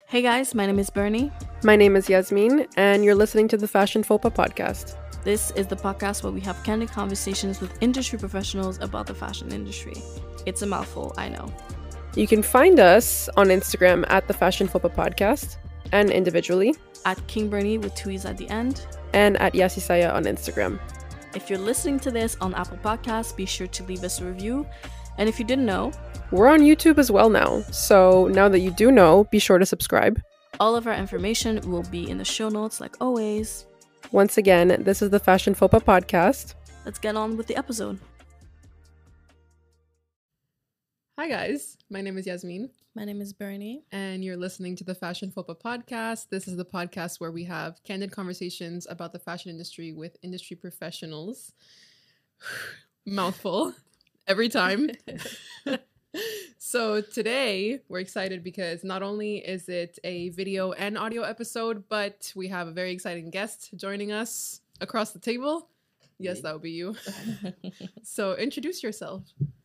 Hey guys, my name is Bernie. My name is Yasmin, and you're listening to the Fashion Fopa podcast. This is the podcast where we have candid conversations with industry professionals about the fashion industry. It's a mouthful, I know. You can find us on Instagram at the Fashion Fopa podcast, and individually At King Bernie with two E's at the end. and at Yasisaya on Instagram. If you're listening to this on Apple Podcasts, be sure to leave us a review. And if you didn't know, We're on YouTube as well now, so now that you do know, be sure to subscribe. all of our information will be in the show notes like always. Once again, this is the Fashion Fopa podcast. Let's get on with the episode. Hi guys, my name is Yasmin, My name is Bernie. and you're listening to the Fashion Fopa podcast. This is the podcast where we have candid conversations about the fashion industry with industry professionals. Mouthful every time. So today we're excited because not only is it a video and audio episode, but we have a very exciting guest joining us across the table. Yes, that would be you. So introduce yourself.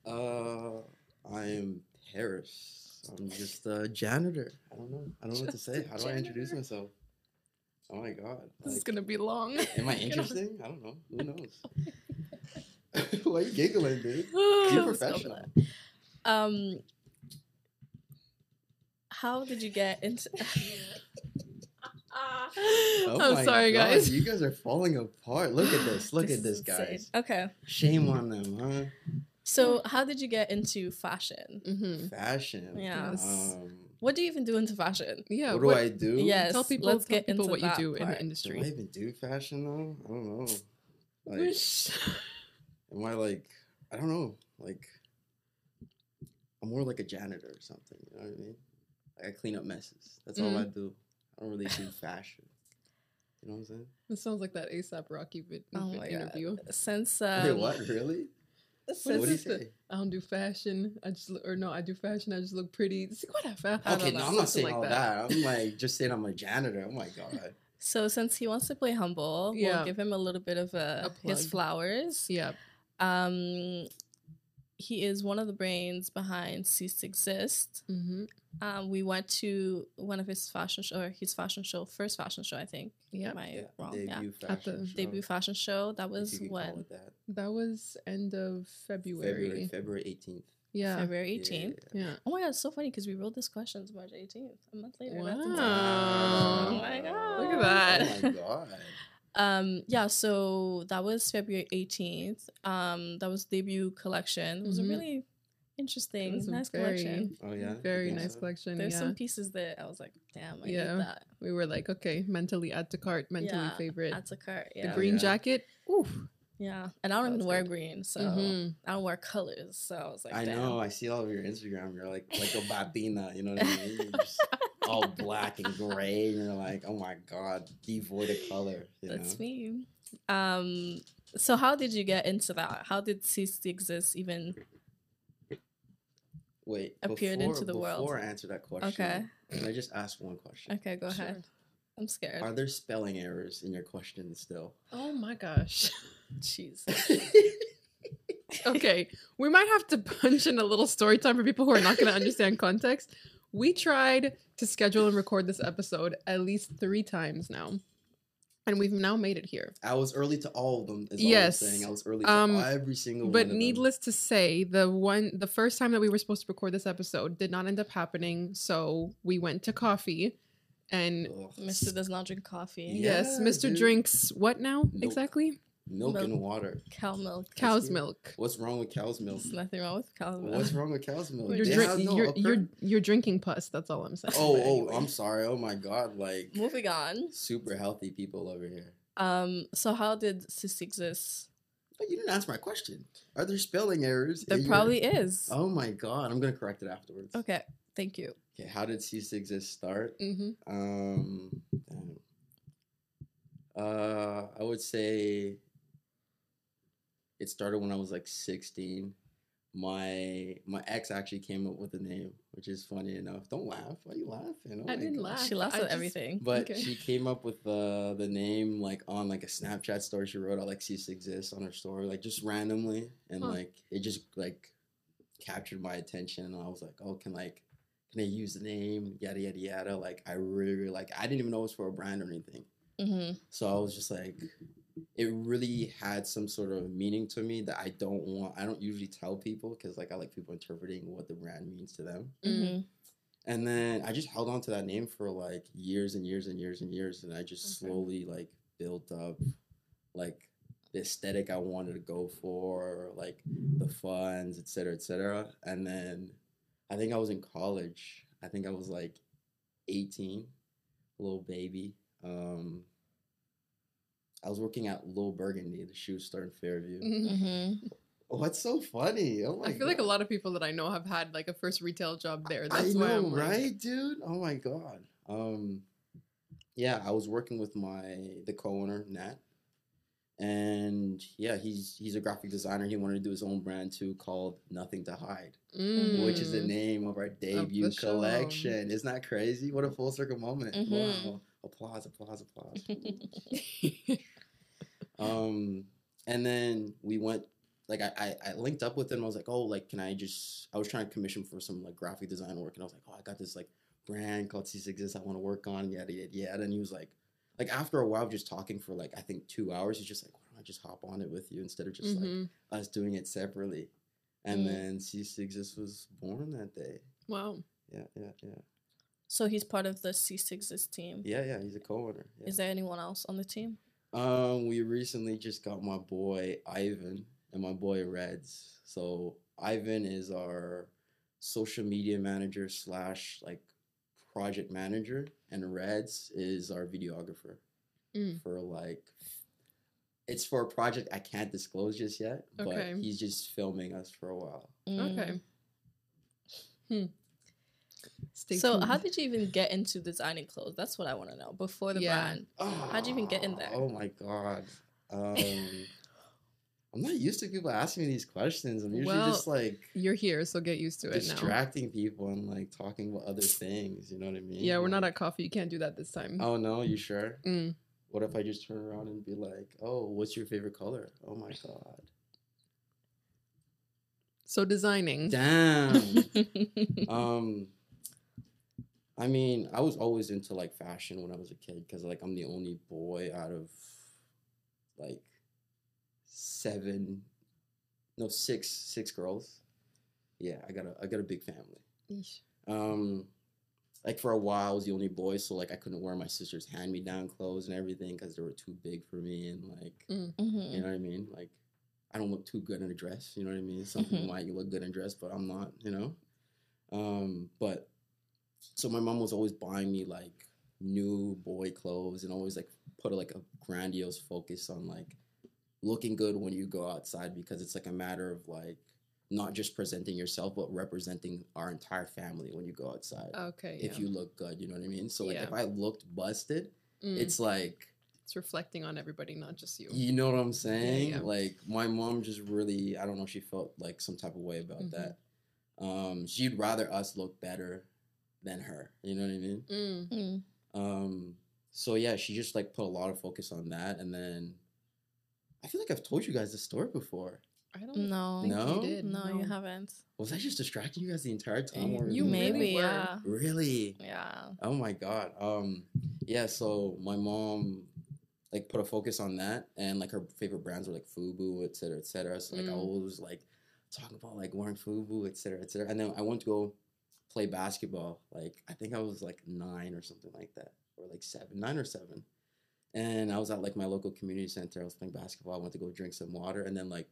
I'm Harris. I'm just a janitor. I don't know what to say. How do I introduce myself? Oh my god. This is Like, gonna be long. am I interesting? I don't know. Who knows? Why are you giggling, dude? Be Let's go professional. for How did you get into... Oh I'm my sorry, God, guys. You guys are falling apart. Look at this. Look This at this, is insane. guys. Okay. Shame on them, huh? So, how did you get into fashion? Mm-hmm. Fashion. Yes. Um, What do you even do into fashion? Yeah. what do I do? Yes. Tell people, let's tell get people into what you that do in part. the Do industry. I even do fashion though? I don't know. Like, am I like? I don't know. Like, I'm more like a janitor or something. You know what I mean? Like, I clean up messes. That's all I do. I don't really do fashion. You know what I'm saying? It sounds like that ASAP Rocky Oh my interview. God. Since Wait, what? Really? since- What do you is it? say? I don't do fashion. I just I do fashion. I just look pretty. See, whatever. I don't Okay, know. no, I'm not Something saying all that. I'm like just saying I'm a janitor. Oh my god. So since he wants to play humble, Yeah. we'll give him a little bit of his plug. flowers. Yeah. He is one of the brains behind Cease to Exist. Mm-hmm. We went to one of his fashion show, first fashion show, I think. Yeah. Am I wrong? Debut Yeah. At the fashion show, Debut fashion show. That if was you could call when? it that. That was end of February. February 18th. Yeah. February 18th. Yeah. Oh my god, it's so funny because we wrote these questions March 18th. A month later. Wow. That's insane. Oh my god. Look at that. Oh my god. Yeah, so that was February 18th. That was debut collection. It was a Mhm. really interesting, It was a nice very- collection. Oh yeah. Very You think nice so? collection. There's yeah. some pieces that I was like, damn, I Yeah. need that. We were like, okay, mentally add to cart, mentally Yeah, favorite. That's a cart. The Yeah. green Yeah. jacket. Oof. Yeah. And I don't That even was wear good. green, so Mhm. I don't wear colors. So I was like, I damn. know. I see all of your Instagram. You're like a Latina. You know what I mean? You're just all black and gray, and you're like, oh my god, devoid of color. You That's know? me. So how did you get into that? How did Cease to Exist even? Wait. Appeared into the world. Before I answer that question, Okay. can I just ask one question? Okay, go Sure. ahead. I'm scared. Are there spelling errors in your question still? Oh my gosh. Jeez. Okay, we might have to punch in a little story time for people who are not going to understand context. We tried to schedule and record this episode at least 3 times now, and we've now made it here. I was early to all of them. Is Yes. all I'm saying. I was early to every single one. But of them. needless to say, the first time that we were supposed to record this episode did not end up happening. So we went to coffee, and Ugh. Mr. does not drink coffee. Yeah. yes, Mr. dude. drinks what now Milk. exactly? Milk and water. Cow milk. Cow's cute. milk. What's wrong with cow's milk? There's nothing wrong with cow milk. What's wrong with cow's milk? You're, They drink- have no you're drinking pus. That's all I'm saying. Oh, But oh, anyway. I'm sorry. Oh my god, like Moving on. super healthy people over here. So how did Cease to Exist? But you didn't answer my question. Are there spelling errors? There in your- probably is. Oh my god, I'm gonna correct it afterwards. Okay, thank you. Okay, how did Cease to Exist start? Mm-hmm. Damn. I would say it started when I was like 16. My ex actually came up with the name, which is funny enough. Don't laugh. Why are you laughing? Oh I my didn't God. laugh. She laughs I at just- everything. But Okay. she came up with the name like on like a Snapchat story she wrote. Cease to Exist on her story, like just randomly, and Huh. like it just like captured my attention. And I was like, oh, can can I use the name? Yada yada yada. Like I really like. I didn't even know it was for a brand or anything. Mm-hmm. So I was just like, it really had some sort of meaning to me that I don't usually tell people because like I like people interpreting what the brand means to them. Mm-hmm. And then I just held on to that name for like years and years and years and years. And I just slowly like built up like the aesthetic I wanted to go for, like the funds, et cetera, et cetera. And then I think I was in college. I think I was like 18, little baby. I was working at Lil Burgundy, the shoe store in Fairview. Mm-hmm. What's so funny? Oh my I feel like a lot of people that I know have had like a first retail job there. I That's know, why I'm like, right, dude? Oh my god. Yeah, I was working with the co-owner Nat, and yeah, he's a graphic designer. He wanted to do his own brand too, called Nothing to Hide, which is the name of our debut the show. collection. Isn't that crazy? What a full circle moment! Mhm. Wow, applause, applause, applause. And then we went. Like I linked up with him. I was like, oh, like, I was trying to commission for some like graphic design work, and I was like, oh, I got this like brand called C6 I want to work on, yada yada yada. And he was like after a while of just talking for like I think 2 hours, he's just like, why don't I just hop on it with you instead of just like us doing it separately? And then C6 was born that day. Wow. Yeah. So he's part of the C6's team. Yeah, he's a co-owner. Yeah. Is there anyone else on the team? We recently just got my boy Ivan and my boy Reds. So Ivan is our social media manager / like project manager, and Reds is our videographer for like, it's for a project I can't disclose just yet, but he's just filming us for a while. Okay. Stay So tuned. how did you even get into designing clothes? That's what I want to know. Before the brand, how'd you even get in there? Oh my god. I'm not used to people asking me these questions. I'm usually just like, you're here, so get used to it now. Distracting people and like talking about other things. You know what I mean? Yeah, we're not at coffee. You can't do that this time. Oh no, you sure? What if I just turn around and be like, oh, what's your favorite color? Oh my god. So designing. Damn. I mean, I was always into like fashion when I was a kid because like I'm the only boy out of like six girls. Yeah, I got a big family. Eesh. Like for a while I was the only boy, so like I couldn't wear my sister's hand-me-down clothes and everything because they were too big for me, and like you know what I mean? Like I don't look too good in a dress, you know what I mean? Some people might look good in a dress, but I'm not, you know? But so my mom was always buying me like new boy clothes and always like put like a grandiose focus on like looking good when you go outside, because it's like a matter of like not just presenting yourself but representing our entire family when you go outside. Okay. If you look good, you know what I mean? So like if I looked busted, it's like it's reflecting on everybody, not just you. You know what I'm saying? Yeah. Like my mom just really, I don't know, she felt like some type of way about that. She'd rather us look better than her. You know what I mean? So yeah, she just like put a lot of focus on that, and then I feel like I've told you guys this story before. I don't No. think No? you did. No, you haven't. Was I just distracting you guys the entire time? Or You Maybe, really were. yeah. Really? Yeah. Oh my god. Yeah, so my mom like put a focus on that, and like her favorite brands were like FUBU, et cetera, et cetera. So like I always like talking about like wearing FUBU, et cetera, et cetera. And then I went to go play basketball. Like I think I was like 9 or something like that, or like 9 or 7. And I was at like my local community center. I was playing basketball. I went to go drink some water, and then like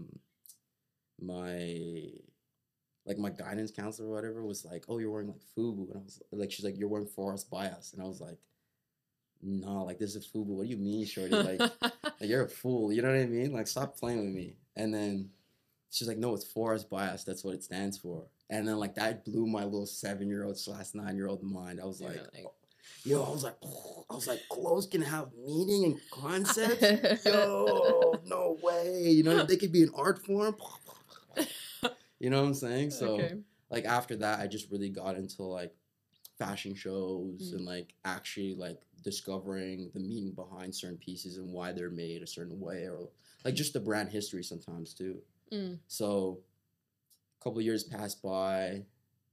my guidance counselor or whatever was like, "Oh, you're wearing like FUBU," and I was like, "She's like, you're wearing Forest Bias," and I was like, "No, like this is FUBU. What do you mean, shorty? Like you're a fool. You know what I mean? Like stop playing with me." And then she's like, "No, it's Forest Bias. That's what it stands for." And then like that blew my little 7-year-old / 9-year-old mind. I was like, yo, I was like, clothes can have meaning and concepts. Yo, no way. You know, they could be an art form. You know what I'm saying? So like after that, I just really got into like fashion shows and like actually like discovering the meaning behind certain pieces and why they're made a certain way, or like just the brand history sometimes too. So a couple of years passed by.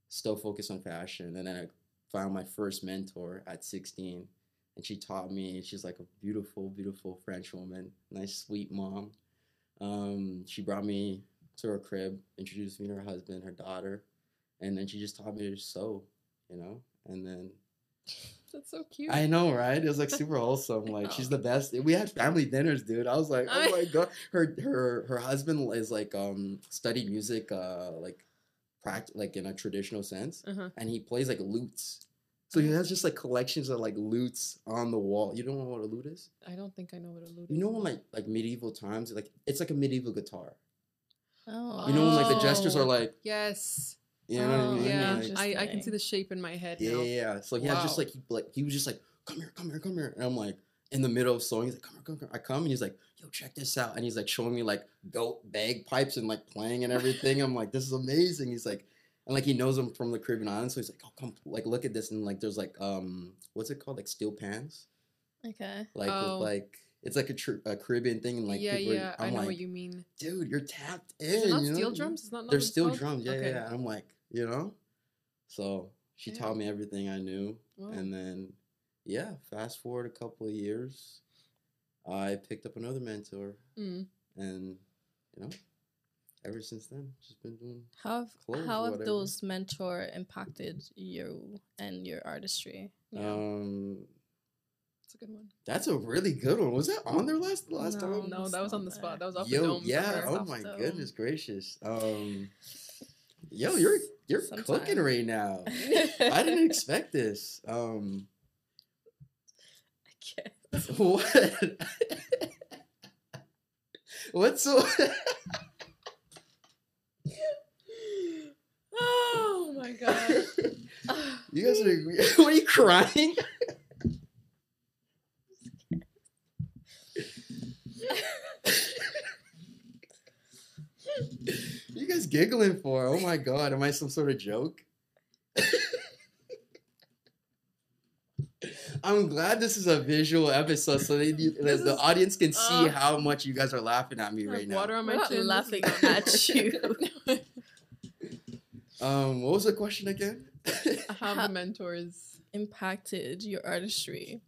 still focused on fashion. And then I found my first mentor at 16, and she taught me. She's like a beautiful, beautiful French woman, nice, sweet mom. She brought me to her crib, introduced me to her husband, her daughter, and then she just taught me to sew, and then That's so cute. I know, right? It was like super wholesome. Like she's the best. We had family dinners, dude. I was like, oh my god. Her husband is like studied music, like in a traditional sense, and he plays like lutes. So he has just like collections of like lutes on the wall. You don't know what a lute is? I don't think I know what a lute is. You know, when like medieval times, like it's like a medieval guitar. Oh. You know when like the gestures are like, yes. you know what I mean? Yeah, Like, I can see the shape in my head yeah, now. yeah. So he had just like he was just like, come here, and I'm like in the middle of sewing. He's like, come here. I come and he's like, yo, check this out, and he's like showing me like goat bagpipes and like playing and everything. I'm like, this is amazing. He's like, and like he knows him from the Caribbean islands, so he's like, oh, come, like look at this, and like there's like what's it called, like steel pans, Okay. like with, like it's like a Caribbean thing, and like Yeah, I'm I know like, what you mean. dude, you're tapped in. Is it not you know? steel drums? Is not There's what it's still called? drums, yeah, Okay. yeah. And I'm like, so she taught me everything I knew, Wow. and then fast forward a couple of years, I picked up another mentor, and ever since then, just been doing. How clothes or have whatever. those mentor impacted you and your artistry? It's a good one. That's a really good one. Was that on there last No. time? No, that was on the spot. That was off the Yo, dome. yeah. Sorry. Oh Off my dome. goodness gracious. Yo, you're Sometime. cooking right now. I didn't expect this. Okay. What? What's so? Oh my god. You guys are. What are you crying? You guys giggling for? Oh my god, am I some sort of joke? I'm glad this is a visual episode so the audience can see how much you guys are laughing at me I right have now. water on my We're not chin. laughing at you. What was the question again? How the mentors. Impacted your artistry.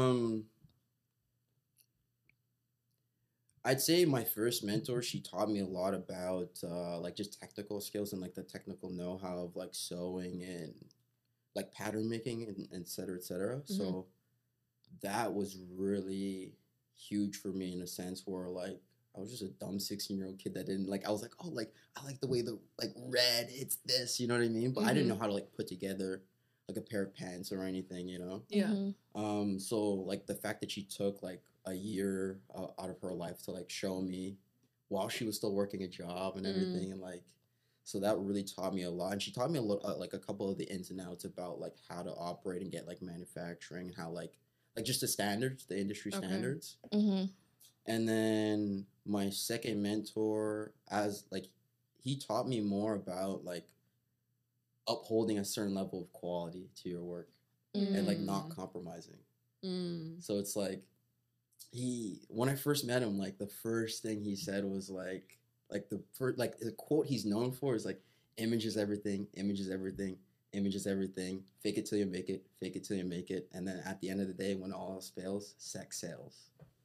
I'd say my first mentor, she taught me a lot about like just technical skills and like the technical know-how of like sewing and like pattern making and et cetera, et cetera. So that was really huge for me in a sense where like I was just a dumb 16-year-old kid that didn't like, I was like, oh, like I like the way the like red hits this, you know what I mean? But I didn't know how to like put together like a pair of pants or anything, Yeah. So like the fact that she took like a year out of her life to like show me while she was still working a job and everything, and like so that really taught me a lot. And she taught me a lot, like a couple of the ins and outs about like how to operate and get like manufacturing and how like just the standards, the industry standards. And then my second mentor, as like he taught me more about like upholding a certain level of quality to your work and like not compromising. So it's like when I first met him, like the first thing he said was like the first, like the quote he's known for is like, image is everything, image is everything, image is everything, fake it till you make it, fake it till you make it. And then at the end of the day, when all else fails, sex sells.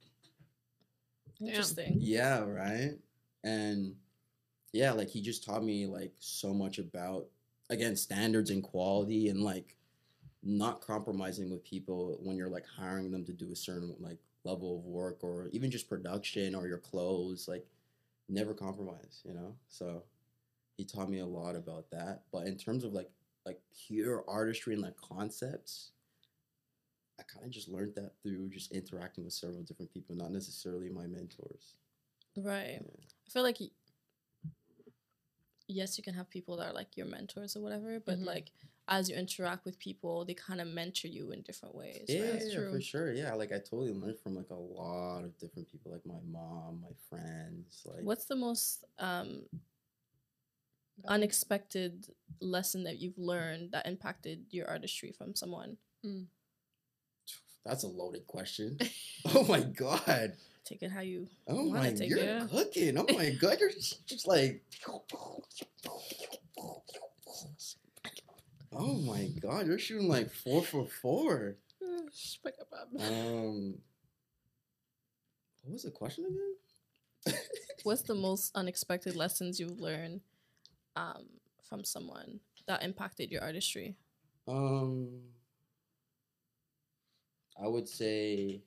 Interesting. Yeah, right. And yeah, like he just taught me like so much about, again, standards and quality and like not compromising with people when you're like hiring them to do a certain like level of work or even just production or your clothes, like never compromise, So he taught me a lot about that. But in terms of like pure artistry and like concepts, I kind of just learned that through just interacting with several different people, not necessarily my mentors. Right. Yeah. I feel like yes, you can have people that are like your mentors or whatever, but like as you interact with people, they kind of mentor you in different ways. Yeah, right? yeah, for sure. Yeah, like I totally learned from like a lot of different people, like my mom, my friends. Like, What's the most unexpected lesson that you've learned that impacted your artistry from someone? That's a loaded question. Oh my god. Take it how you Oh wanna my, take you're it. cooking. Oh my god, you're just like. Oh my god, you're shooting like 4 for 4. What was the question again? What's the most unexpected lessons you've learned from someone that impacted your artistry? I would say,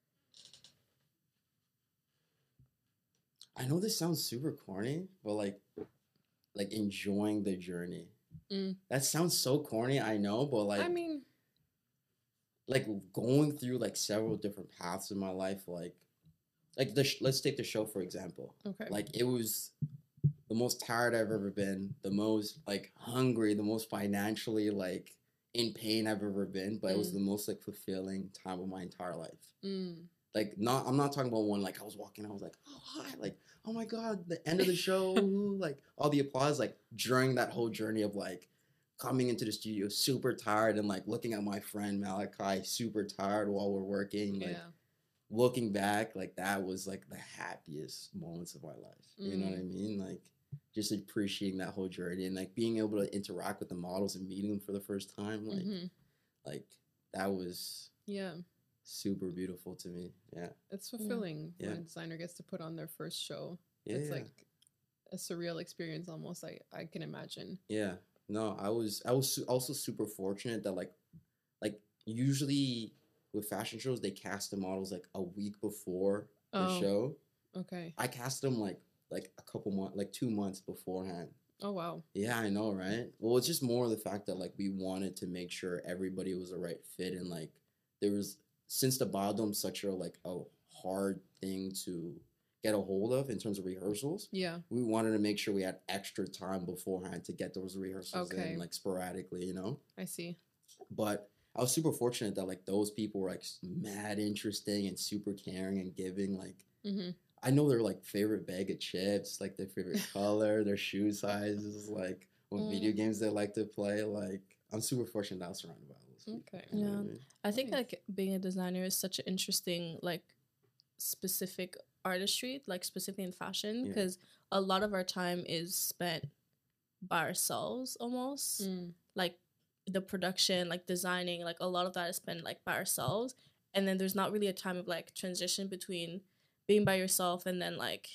I know this sounds super corny, but like enjoying the journey. That sounds so corny, I know, but like, I mean, like going through like several different paths in my life, like let's take the show for example. okay. Like it was the most tired I've ever been, the most like hungry, the most financially like in pain I've ever been, but it was the most like fulfilling time of my entire life. Like I'm not talking about one like I was walking, I was like, oh hi, like oh my god, the end of the show, like all the applause, like during that whole journey of like coming into the studio super tired and like looking at my friend Malachi super tired while we're working, like looking back, like that was like the happiest moments of my life. You know what I mean? Like just appreciating that whole journey and like being able to interact with the models and meeting them for the first time, like that was super beautiful to me. Yeah, it's fulfilling when a designer gets to put on their first show. It's like a surreal experience almost. I can imagine. Yeah, no, I was also super fortunate that like usually with fashion shows they cast the models like a week before the show. Okay, I cast them like a couple months, like 2 months beforehand. Oh wow. Yeah, I know, right? Well, it's just more the fact that like we wanted to make sure everybody was the right fit, and like there was, since the Biodome's such a like a hard thing to get a hold of in terms of rehearsals. Yeah. We wanted to make sure we had extra time beforehand to get those rehearsals in like sporadically, you know? I see. But I was super fortunate that like those people were like mad interesting and super caring and giving. Like I know their like favorite bag of chips, like their favorite color, their shoe sizes, like what video games they like to play. Like I'm super fortunate that I was surrounded by those people. Okay. Yeah. You know what I mean? I think like being a designer is such an interesting like specific artistry, like specifically in fashion, because a lot of our time is spent by ourselves almost. Like the production, like designing, like a lot of that is spent like by ourselves, and then there's not really a time of like transition between being by yourself and then like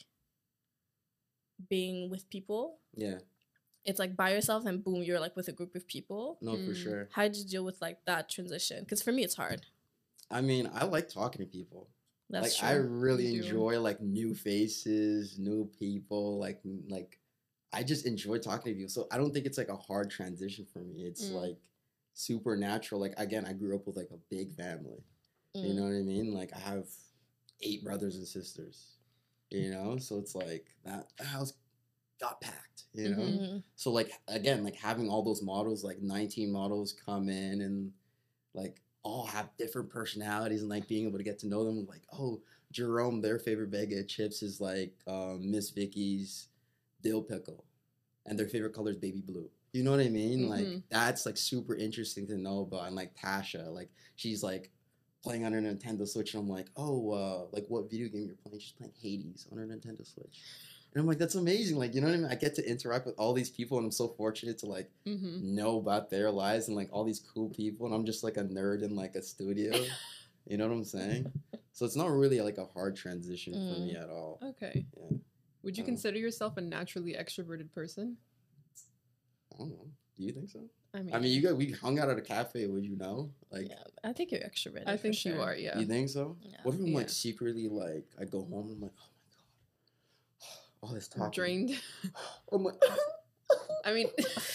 being with people. Yeah, it's like by yourself and boom, you're like with a group of people. No, for sure. How did you deal with like that transition? Because for me it's hard. I mean, I like talking to people. That's like true. I really enjoy like new faces, new people, like I just enjoy talking to people. So I don't think it's like a hard transition for me. It's like super natural. Like again, I grew up with like a big family. You know what I mean? Like I have 8 brothers and sisters, you know? So it's like that house got packed, you know? So like, again, like having all those models, like 19 models come in and like all have different personalities and like being able to get to know them. Like, oh, Jerome, their favorite bag of chips is like Miss Vicky's dill pickle and their favorite color is baby blue. You know what I mean? Like that's like super interesting to know about. And like Tasha, like she's like playing on her Nintendo Switch, and I'm like, oh, like what video game you're playing? She's playing Hades on her Nintendo Switch. And I'm like, that's amazing. Like, you know what I mean? I get to interact with all these people, and I'm so fortunate to like know about their lives and like all these cool people. And I'm just like a nerd in like a studio. You know what I'm saying? So it's not really like a hard transition for me at all. Okay. Yeah. Would you consider yourself a naturally extroverted person? I don't know. Do you think so? I mean, we hung out at a cafe. Would you know? Like, yeah, I think you're extroverted. I think you are. Yeah. You think so? Yeah. What if I'm like secretly like I go home and I'm like, oh my god, all this talking. Drained. I'm like, I mean,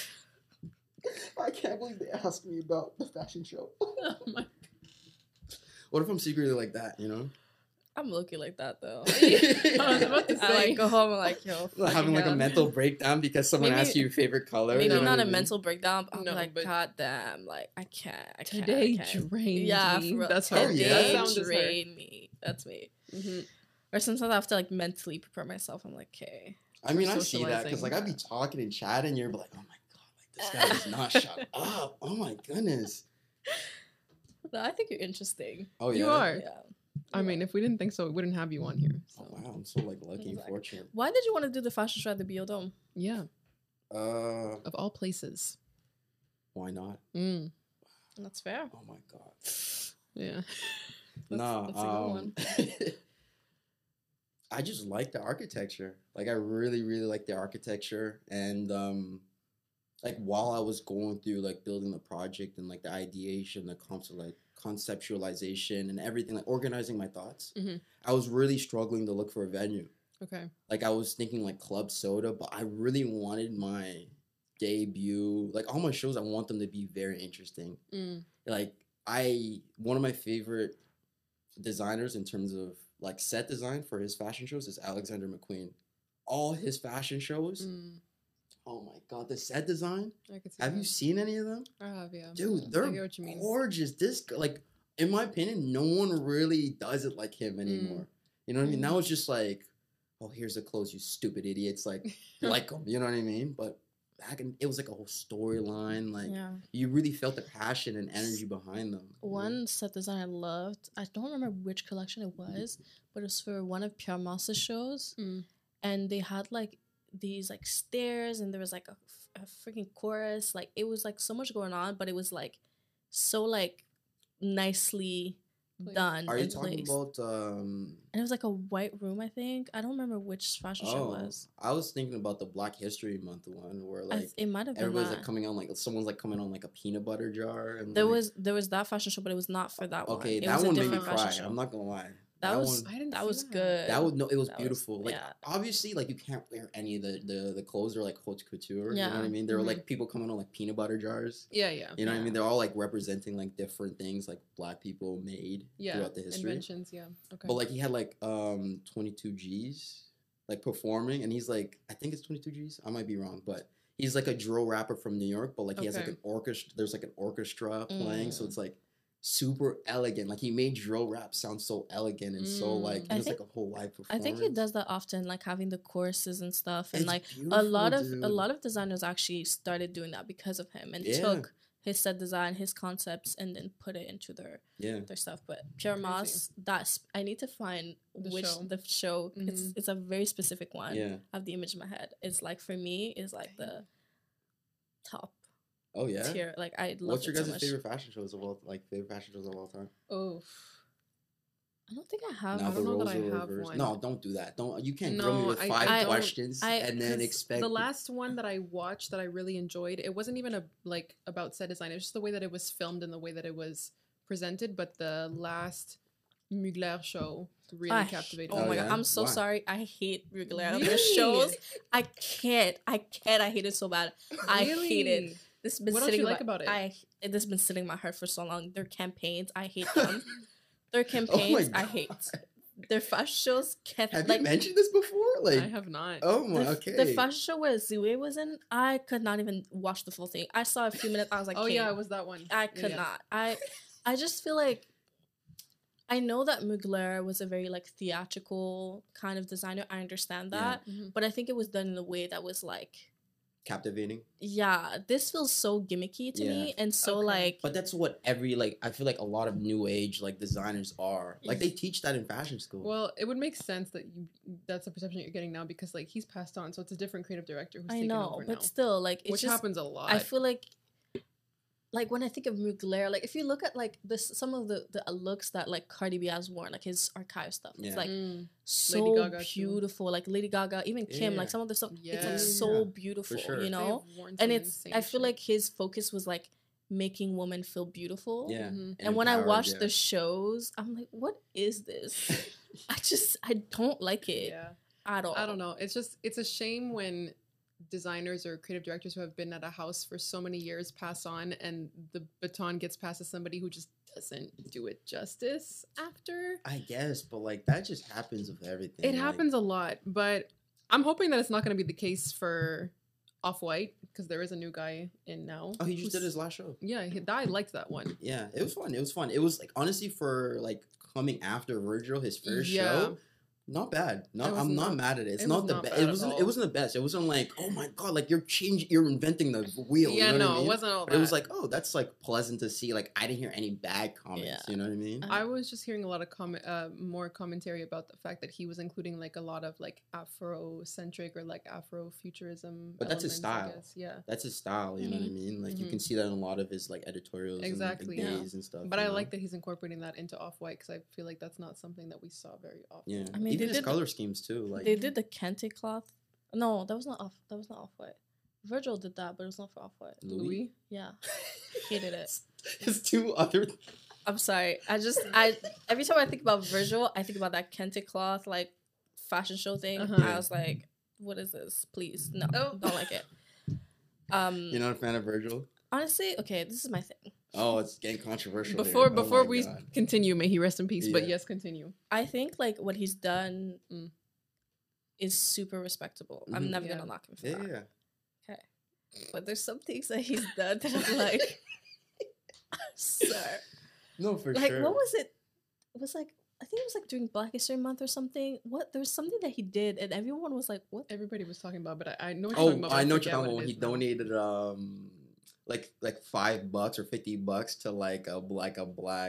I can't believe they asked me about the fashion show. Oh my. What if I'm secretly like that? You know. I'm looking like that though. I was about to say. I like go home and like, yo, having like a mental breakdown because someone asked you your favorite color. Maybe you know not a mental breakdown. But no, I'm like, god damn, like I can't. Today drained me. Yeah, for real. That's her. Today drained me. That's me. Or sometimes I have to like mentally prepare myself. I'm like, okay. I mean, I see that because like I'd be talking and chatting, and you're like, oh my god, like this guy does not shut up. Oh my goodness. No, I think you're interesting. Oh yeah, you are. Yeah. I mean, if we didn't think so, we wouldn't have you on here. So. Oh wow, I'm so like lucky and fortunate. Why did you want to do the fashion show at the Biodome? Yeah. Of all places. Why not? That's fair. Oh my god. Yeah. That's a good one. I just like the architecture. Like I really, really like the architecture, and like while I was going through like building the project and like the ideation, the conceptualization, and everything, like organizing my thoughts, I was really struggling to look for a venue. Okay. Like I was thinking like Club Soda, but I really wanted my debut, like all my shows, I want them to be very interesting. Like one of my favorite designers in terms of like set design for his fashion shows is Alexander McQueen. All his fashion shows, oh my god, the set design. I could see Have that. you seen any of them? I have, yeah. Dude, they're I get what you mean. gorgeous. Like, in my opinion, no one really does it like him anymore. You know what I mean? Now it's just like, oh, here's the clothes, you stupid idiots. Like them. You know what I mean? But back in, it was like a whole storyline. Like, you really felt the passion and energy behind them. One set design I loved, I don't remember which collection it was, but it was for one of Pierre Moss's shows. And they had like these like stairs, and there was like a freaking chorus. Like, it was like so much going on, but it was like so like nicely done. Are you talking about and it was like a white room, I think. I don't remember which fashion show it was. I was thinking about the Black History Month one where like it might have been everybody's that. like coming on, like someone's like coming on like a peanut butter jar, and there like, was that fashion show, but it was not for that one. okay, It that was one a made me different cry. fashion show. I'm not gonna lie. That was good. That was it was That beautiful. was- Like obviously, like you can't wear any of the clothes are like haute couture. You know what I Yeah. mean? There were like people coming on like peanut butter jars. Yeah, yeah. You know what I mean? They're all like representing like different things like Black people made throughout the history. Inventions, yeah. Okay. But like he had like 22 G's like performing, and he's like, I think it's 22 G's. I might be wrong, but he's like a drill rapper from New York, but like he has like an orchestra. There's like an orchestra playing, so it's like super elegant. Like he made drill rap sound so elegant and so like it was like a whole live performance. I think he does that often, like having the choruses and stuff, and It's like beautiful, a lot dude. of designers actually started doing that because of him, and took his set design, his concepts, and then put it into their stuff. But Pierre Moss, I need to find the show. It's a very specific one. I have the image in my head. It's like, for me, is like the top. Oh yeah. Tier. Like, I love. What's your it guys' so much. favorite fashion shows of all time? Oh, I don't think I have. I don't know that I have one. No, don't do that. You can't throw me with five questions and then expect. The last one that I watched that I really enjoyed, it wasn't even about set design. It was just the way that it was filmed and the way that it was presented. But the last Mugler show really captivated me. Oh my god, I'm so sorry. I hate Mugler. Really? Their shows, I can't. I hate it so bad. I hate it. This has been what don't you like about it? This has been sitting in my heart for so long. Their campaigns, I hate them. Their campaigns, I hate. Their fashion shows can't. Have you mentioned this before? Like, I have not. Oh my, okay. The fashion show where Zue was in, I could not even watch the full thing. I saw a few minutes. I was like, oh yeah, it was that one. I could not. I just feel like, I know that Mugler was a very like theatrical kind of designer. I understand that, but I think it was done in a way that was like captivating. Yeah, this feels so gimmicky to me, and so like. But that's what I feel like a lot of new age like designers are. Like they teach that in fashion school. Well, it would make sense that that's the perception you're getting now, because like he's passed on, so it's a different creative director who's taken over now. But still, like, which happens a lot. I feel like when I think of Mugler, like if you look at like some of the looks that like Cardi B has worn, like his archive stuff, it's like so beautiful. Too. Like Lady Gaga, even Kim, like some of the stuff, it's like so beautiful, you know. And I feel like his focus was like making women feel beautiful. Yeah. And when I watched the shows, I'm like, what is this? I don't like it at all. I don't know. It's a shame when designers or creative directors who have been at a house for so many years pass on, and the baton gets passed to somebody who just doesn't do it justice after. I guess, but like that just happens with everything. It happens a lot, but I'm hoping that it's not going to be the case for Off-White, because there is a new guy in now. Oh, he just did his last show. Yeah, I liked that one. Yeah, it was fun. It was like, honestly, for like coming after Virgil, his first show, Not bad. It was I'm not not- mad at it. It's it not was the not best. bad It at wasn't. all. It wasn't the best. It wasn't like, oh my god, like you're inventing the wheel. Yeah, you know what I no, mean? it wasn't all But it was that. like, oh, that's like pleasant to see. Like I didn't hear any bad comments. Yeah. You know what I mean? I was just hearing a lot of more commentary about the fact that he was including like a lot of like Afrocentric or like Afrofuturism. But that's his elements, I style. guess. Yeah. That's his style. You know what I mean? Like you can see that in a lot of his like editorials, Exactly, and yeah. like, days and stuff. But you I know? like that he's incorporating that into Off-White because I feel like that's not something that we saw very often. Yeah, I mean, even they his did- color schemes too. Like They did the Kente cloth. No, that was not off. That was not Off White. Virgil did that, but it was not for Off White. Louis? Yeah, hated it. his two other. I'm sorry. Every time I think about Virgil, I think about that Kente cloth like fashion show thing. Uh-huh. I was like, what is this? Please, no, Oh. don't like it. You're not a fan of Virgil? Honestly, okay, this is my thing. Oh, it's getting controversial. here. Before Oh before my we God. continue, may he rest in peace. But Yeah. yes, continue. I think like what he's done Mm. is super respectable. I'm Mhm. never Yeah. gonna knock him for Yeah, that. yeah. But there's some things that he's done that I'm like, sir. No, for Like, sure. what was it? It was like, I think it was like during Black History Month or something. What? There was something that he did, and everyone was like, what? Everybody was talking about, but I know what you're talking Oh, about. but I know what forget you're talking about it when he is now. donated like $5 or $50 to like a black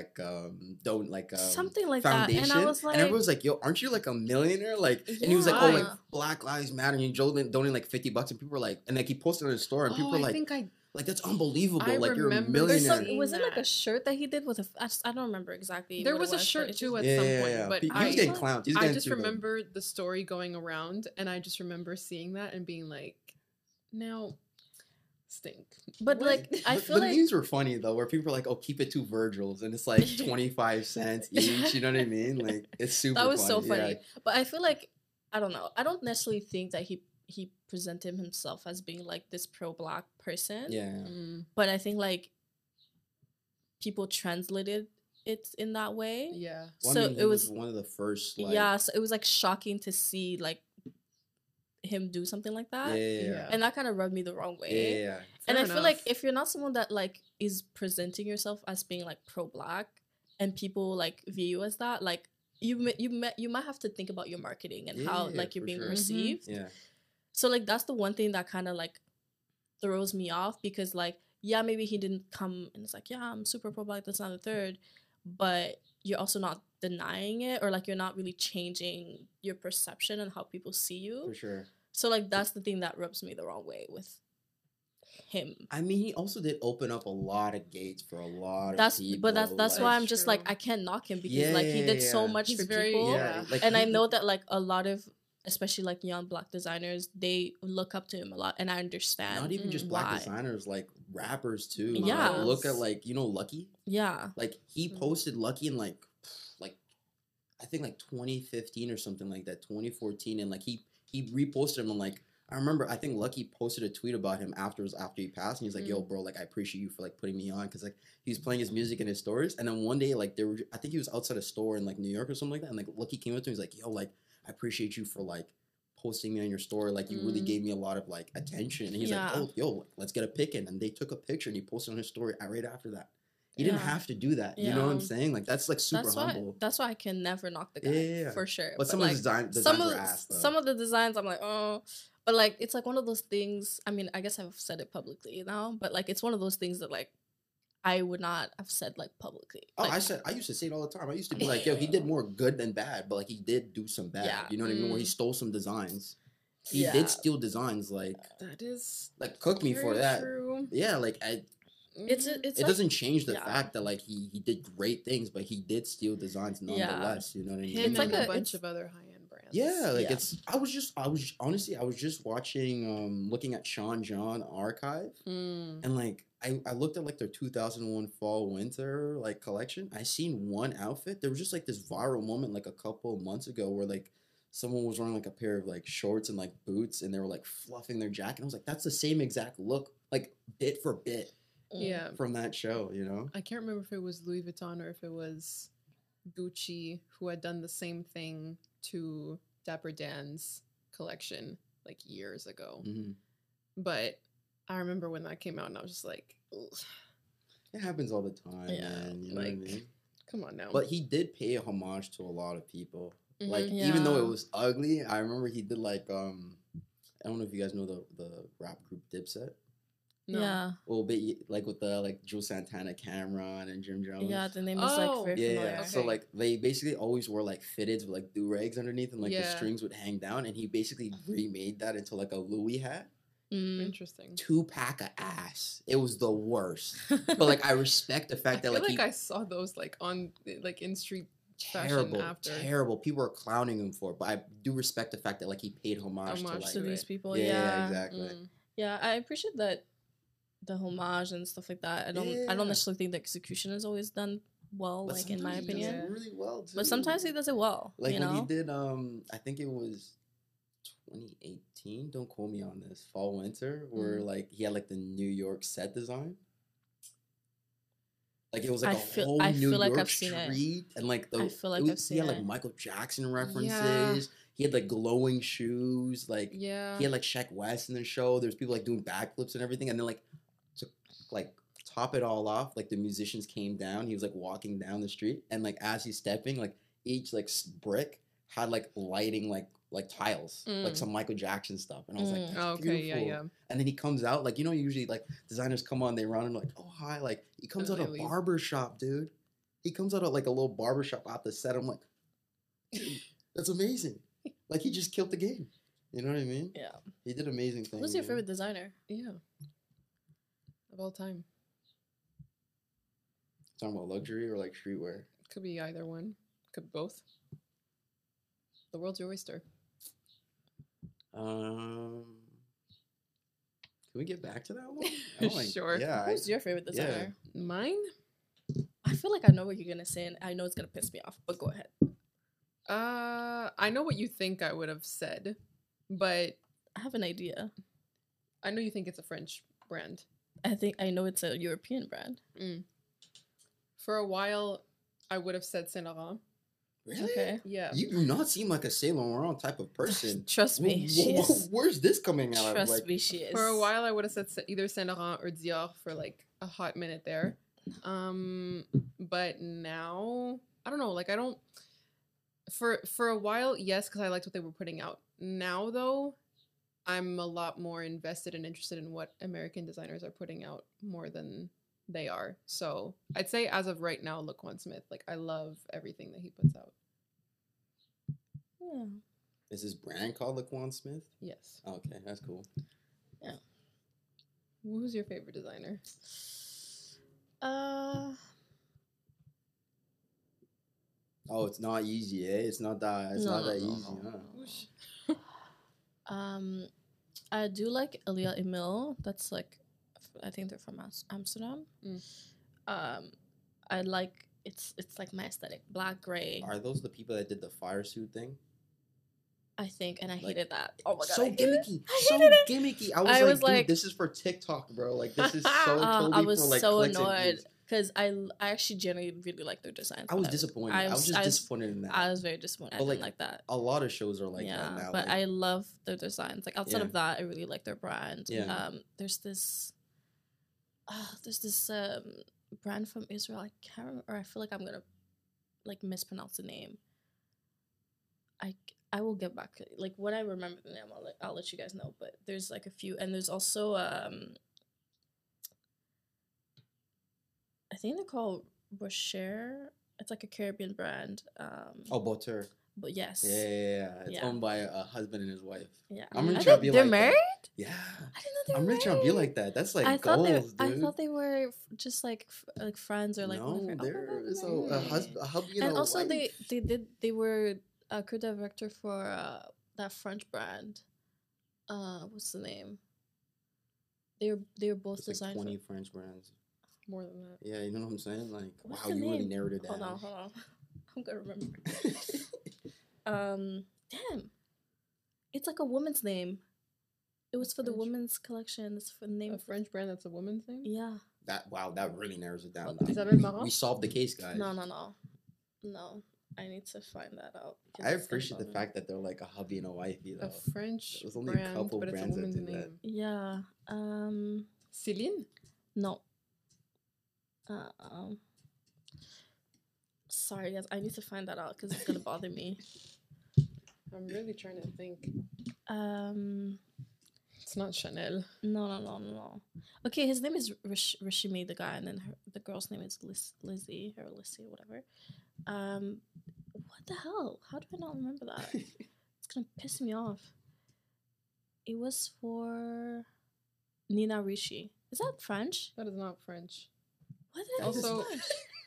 Something like that. foundation. And I was like, everyone's like, yo, aren't you like a millionaire? Like, and he was like, oh, like Yeah. Black Lives Matter, and he donated like $50, and people were like, and like he posted on his store, and people Oh, were I like, think I that's unbelievable. I Like you're a remember there's millionaire. some, was it like a that. shirt that he did with a? I don't remember exactly. there what was it a but shirt it too just- at some point, yeah. but He I was getting clowned. He was I getting just too, though. remember the story going around, and I just remember seeing that and being like, now, stink. But What? like, I The- feel the like memes were funny though, where people were like, "Oh, keep it 2 Virgils," and it's like 25 cents each. You know what I mean? Like it's super. that was so funny. funny. But I feel like I don't know. I don't necessarily think that he presented himself as being like this pro-black person. Yeah. Mm, But I think like people translated it in that way. yeah. Well, So I mean, he it was one of the first. Like, yeah. So it was like shocking to see like him do something like Yeah. that. Yeah. And that kind of rubbed me the wrong Yeah. way. Yeah. And Fair I feel like enough. if you're not someone that like is presenting yourself as being like pro-black and people like view you as that, like you might have to think about your marketing and how Yeah, like you're for being sure. perceived. Yeah. So like that's the one thing that kind of like throws me off because like yeah, maybe he didn't come and it's like yeah, I'm super pro-black, that's not the third, but you're also not denying it or like you're not really changing your perception and how people see you. For sure. So like that's the thing that rubs me the wrong way with him. I mean, he also did open up a lot of gates for a lot That's of people. but that's like, why I'm That's just true. like I can't knock him because Yeah, like he did so yeah. much He's for very- people. yeah. like, And I he- know that like a lot of especially like young black designers, they look up to him a lot and I understand. not even just black why. designers, like rappers too. Yeah. Like, look at like Lucky. Yeah. Like he Mhm. posted Lucky in like I think like 2015 or something like that, 2014, and like he reposted him and like I remember I think Lucky posted a tweet about him after he passed and he's like, yo bro, like I appreciate you for like putting me on because like he was playing his music in his stories and then one day like I think he was outside a store in like New York or something like that and like Lucky came up to him, he's like, yo, like I appreciate you for like posting me on your story, like you really Mm. gave me a lot of like attention and he's Yeah. like, oh yo, let's get a pic in, and they took a picture and he posted on his story right after that. He didn't Yeah. have to do that. You know what I'm Yeah. saying? Like that's like super That's humble. why I can never knock the guy Yeah. for sure. But some like, of the designs some were of ass, though. some of the designs I'm like, oh, but like it's like one of those things. I mean, I guess I've said it publicly now, but like it's one of those things that like I would not have said like publicly. Oh, Like, I used to say it all the time. I used to be like, yo, he did more good than bad, but like he did do some bad. Yeah. You know what I mean? Where he Mm. stole some designs. He Yeah. did steal designs, like That is cook me for very that. True. Yeah, like it's Mm. it's it like, doesn't change the yeah. fact that like he did great things, but he did steal designs nonetheless. You know what I mean? him It's like and a a- bunch it's- of other high end brands. Yeah, like Yeah. I was just watching looking at Sean John archive Mm. and like I looked at like their 2001 fall winter like collection. I seen one outfit. There was just like this viral moment like a couple of months ago where like someone was wearing like a pair of like shorts and like boots and they were like fluffing their jacket. I was like, that's the same exact look, like bit for bit Yeah. from that show, you know? I can't remember if it was Louis Vuitton or if it was Gucci who had done the same thing to Dapper Dan's collection like years ago. Mhm. But I remember when that came out and I was just like, ugh, It happens all the time, Yeah, man. You know what I like- mean? come on now. But he did pay homage to a lot of people. Like Yeah. even though it was ugly, I remember he did like I don't know if you guys know the rap group Dipset. No. Yeah. Well, but like with the like Joe Santana, Cameron, and Jim Jones. Yeah, the name is Oh. like very Yeah, familiar. so Okay. like they basically always wore like fitteds with like do-rags underneath, and like the Yeah. strings would hang down, and he basically remade that into like a Louis hat. Mm. Interesting. 2-pack of ass. It was the worst. But like I respect the I fact feel that like like I saw those like on like in street fashion terrible, after. terrible. People are clowning him for it, but I do respect the fact that like he paid homage to Homage like To to these it. people, yeah, yeah. exactly. Mm. Yeah, I appreciate that the homage and stuff like that. I don't Yeah. necessarily think the execution is always done well, But like in my sometimes he does opinion. it really well too. But sometimes he does it well. Like you when know? he did I think it was 2018, don't quote me on this, fall winter, where like he had like the New York set design. Like it was like whole I New feel like York I've seen it. street, and like I feel like it was, I've he seen had like it. Michael Jackson references. He had like glowing shoes. Like Yeah. he had like Shaq West in the show. There's people like doing backflips and everything, and then like to like top it all off, like the musicians came down. He was like walking down the street, and like as he's stepping, like each like brick had like lighting like tiles, like Mm. some Michael Jackson stuff, and I was like, Mm. that's Oh, okay. beautiful. Yeah. Yeah. And then he comes out, like, you know, usually like designers come on, they run and like, oh hi, like he comes And out they a leave. barber shop, dude. He comes out of like a little barber shop out the set. I'm like, dude, that's amazing. Like he just killed the game. You know what I mean? Yeah. He did amazing things. Who's your man. favorite designer? Yeah. Of all time. Talking about luxury or like streetwear? Could be either one. Could be both. The world's your oyster. Can we get back to that one? I don't Sure. Yeah. Who's your favorite yeah. designer? Mine? I feel like I know what you're gonna say, and I know it's gonna piss me off. But go ahead. I know what you think I would have said, but I have an idea. I know you think it's a French brand. I think I know it's a European brand. For a while, I would have said Saint Laurent. Really? Okay. Yeah. You do not seem like a Saint Laurent type of person. Trust me, she is. Where's this coming out of? Trust Like, me, she is. For a while, I would have said either Saint Laurent or Dior for like a hot minute there. But now I don't know. Like I don't. For a while, yes, because I liked what they were putting out. Now though, I'm a lot more invested and interested in what American designers are putting out more than they are. So I'd say as of right now, Laquan Smith. Like I love everything that he puts out. Yeah. is this brand called Laquan Smith? Yes. Okay, that's cool. Who's your favorite designer? Oh, it's not easy, eh? It's not that. It's No, not no, that no, easy, no. huh? I do like Elia Emil. That's like, I think they're from Amsterdam. I like it's like my aesthetic, black, gray. Are those the people that did the fire suit thing? I think, and I Like, hated that. Oh my god, So I hated it. gimmicky. I So hated it. gimmicky. I was Dude, like- this is for TikTok, bro. Like, this is so totally I was for, like, so clicks and annoyed views. because I actually genuinely really like their designs. I was but disappointed. I I was was- just I was- disappointed in that. I was very disappointed. But, I didn't like, like that. A lot of shows are like yeah, that now. but like, I love their designs. Like outside Yeah. of that, I really like their brand. Yeah. There's this brand from Israel. I can't remember. Or I feel like I'm gonna like mispronounce the name. I will get back. Like when I remember the name, I'll let you guys know. But there's like a few, and there's also I think they're called Rocher. It's like a Caribbean brand. oh, Botter. But yes. Yeah. It's Yeah. owned by a husband and his wife. Yeah. I'm really I trying to thought be they're like that. married? Yeah. I didn't know they were I'm really trying to be married. like that. That's like I thought goals, they, dude. I thought they were just like like friends or like no, whatever. they're Oh, so a husband, a hubby, and a also wife. they were a co-director for that French brand. What's the name? They were both It's like designed. 20 French brands. More than that. Yeah, you know what I'm saying? Like, What's wow, the you really name? narrowed it down. Hold on. I'm gonna remember. Damn. It's like a woman's name. It was for the French? women's collection. It's for the name. A French brand that's a woman's name? Yeah. That really narrows it down. Isabelle Marant? We solved the case, guys. No. I need to find that out. I because it's gonna appreciate the bother me. fact that they're like a hubby and a wifey, though. A French There's only a brand, couple but it's a brands that woman's do that. name. Yeah. Céline? No. Sorry, guys. I need to find that out because it's gonna bother me. I'm really trying to think. Um, It's not Chanel. no. Okay, his name is Rishimi, the guy, and then the girl's name is Lizzie or Lissy, whatever. What the hell? How do I not remember that? It's gonna piss me off. It was for Nina Ricci. Is that French? That is not French. Why did I think it Also- was French?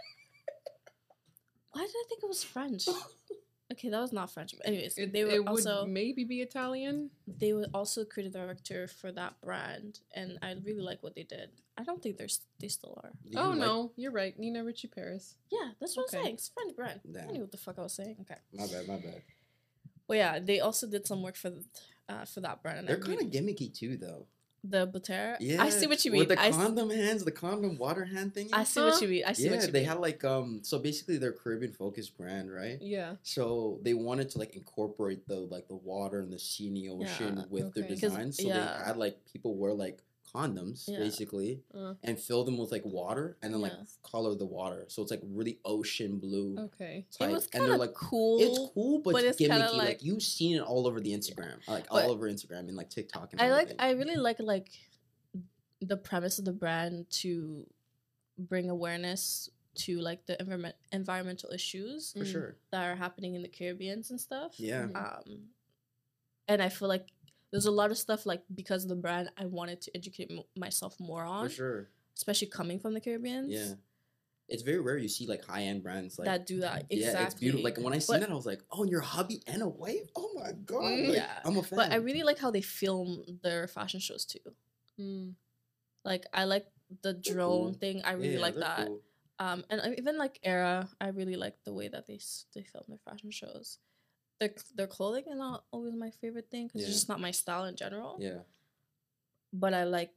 Why did I think it was French? Okay, that was not French. But anyways, they were it also would maybe be Italian. they were also creative director for that brand, and I really like what they did. I don't think they still are. Do you Oh like- no, you're right. Nina Ricci Paris. Yeah, that's what Okay. I'm saying. It's a French brand. I Damn. knew what the fuck I was saying. Okay. My bad. Well, yeah, they also did some work for that brand. And They're kind of gimmicky too, though. the Butera. Yeah, I see what you mean. With the I condom hands, the condom water hand thing. see what you mean. I see Yeah, what you they mean. had like so basically they're Caribbean focused brand, right? Yeah. So they wanted to like incorporate the water and the sea and the ocean Yeah, with their okay. 'Cause, designs. So yeah. they had like people wear like condoms Yeah. basically Uh, and fill them with like water and then like Yeah. color the water. So it's like really ocean blue okay. It type. was And kind they're of like cool. it's cool, but, but it's it's kinda gimmicky. Like, like- you've seen it all over the Instagram, like But all over Instagram and like TikTok. And I everything. really like the premise of the brand to bring awareness to like the environmental issues for Mm. sure. that are happening in the Caribbeans and stuff. Yeah. Mhm. And I feel like there's a lot of stuff like because of the brand I wanted to educate myself more on, For sure. especially coming from the Caribbean. Yeah. It's very rare you see like high end brands like that do that exactly. Yeah, it's beautiful. Like when I seen But- that, I was like, "Oh, and you're a hubby and a wife? Oh my god!" Mm. Like, Yeah. I'm a fan. But I really like how they film their fashion shows too. Mm. Like I like the drone cool. thing. I really Yeah, like they're that. cool. And even like Era, I really like the way that they film their fashion shows. Their clothing is not always my favorite thing because Yeah. it's just not my style in general. Yeah, But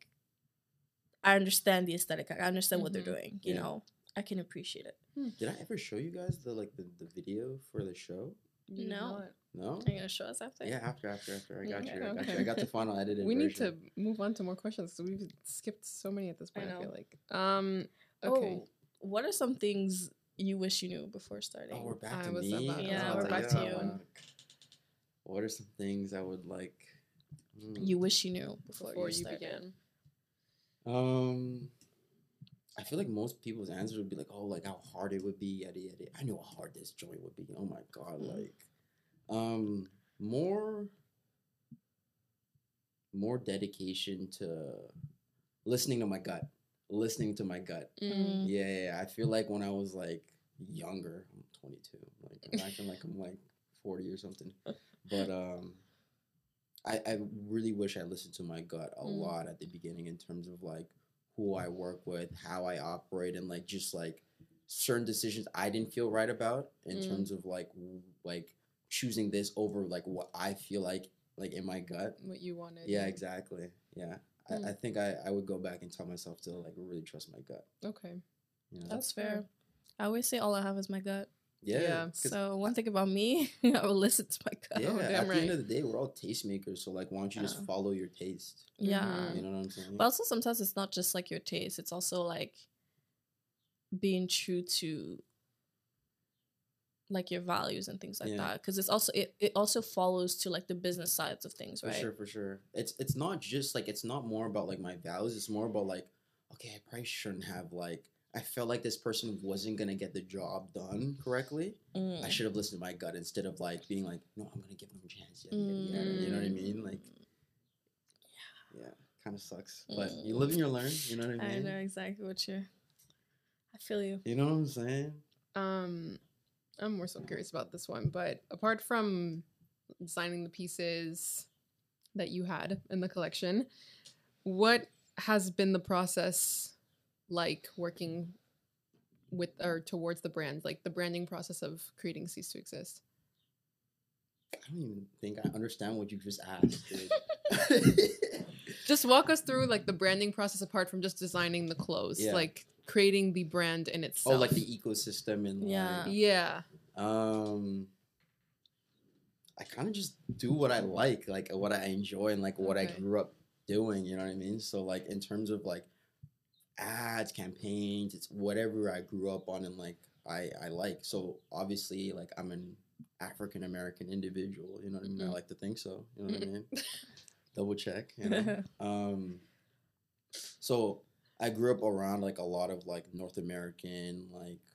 I understand the aesthetic. I understand what they're Mhm. doing. You Yeah. know, I can appreciate it. did I ever show you guys the video for the show? You did No. not. No. Are you gonna show us after? Yeah, after. I got you. Okay. I got the final edited. We need version. to move on to more questions because we've skipped so many at this I point. I, feel know. like. Okay. Oh, what are some things you wish you knew before starting? Oh, we're back I to was me. about- Yeah, we're back to you. What are some things I would like? You wish you knew before Before you you started. began. I feel like most people's answers would be like, "Oh, like how hard it would be." Yada yada. I knew how hard this joint would be. Oh my god, Mm. like, more dedication to listening to my gut. Mm. Yeah. I feel like when I was like younger, I'm 22. Like I'm acting like I'm like 40 or something. But I really wish I listened to my gut a Mm. lot at the beginning in terms of like who I work with, how I operate, and like just like certain decisions I didn't feel right about in Mm. terms of like choosing this over like what I feel like in my gut. What you wanted. Yeah, exactly. Yeah. Mm. I think I would go back and tell myself to like really trust my gut. Okay. You know? That's fair. I always say all I have is my gut. Yeah. 'cause So one thing about me, I will listen to my gut. yeah, Oh, at damn the end right. of the day, we're all tastemakers. So like, why don't you just Yeah. follow your taste? Yeah. Mhm. You know what I'm saying? But also sometimes it's not just like your taste, it's also like being true to like your values and things like Yeah. that. Because it also follows to like the business sides of things, right? For sure. It's not just like it's not more about like my values. It's more about like, okay, I probably shouldn't have like. I felt like this person wasn't gonna get the job done correctly. I Mm. should have listened to my gut instead of like being like, no, I'm gonna give them a chance. Yada, yada, yada. You know what I mean? Like, yeah, kind of sucks. But you live and you learn. You know what I I mean? know exactly what you're. I feel you. You know what I'm saying? I'm more so curious about this one, but apart from designing the pieces that you had in the collection, what has been the process like working with or towards the brand, like the branding process of creating Cease to Exist? I don't even think I understand what you just asked, dude. Just walk us through like the branding process apart from just designing the clothes, Yeah. like creating the brand in itself. Oh, like the ecosystem and Yeah. like, yeah. I kind of just do what I like what I enjoy and like what I Okay. grew up doing, you know what I mean? So like in terms of like ads, campaigns, it's whatever I grew up on and like I like. So obviously like I'm in African American individual. You know what I mean? I Mhm. like to think so. You know what I mean? Double check. You know. So I grew up around like a lot of like North American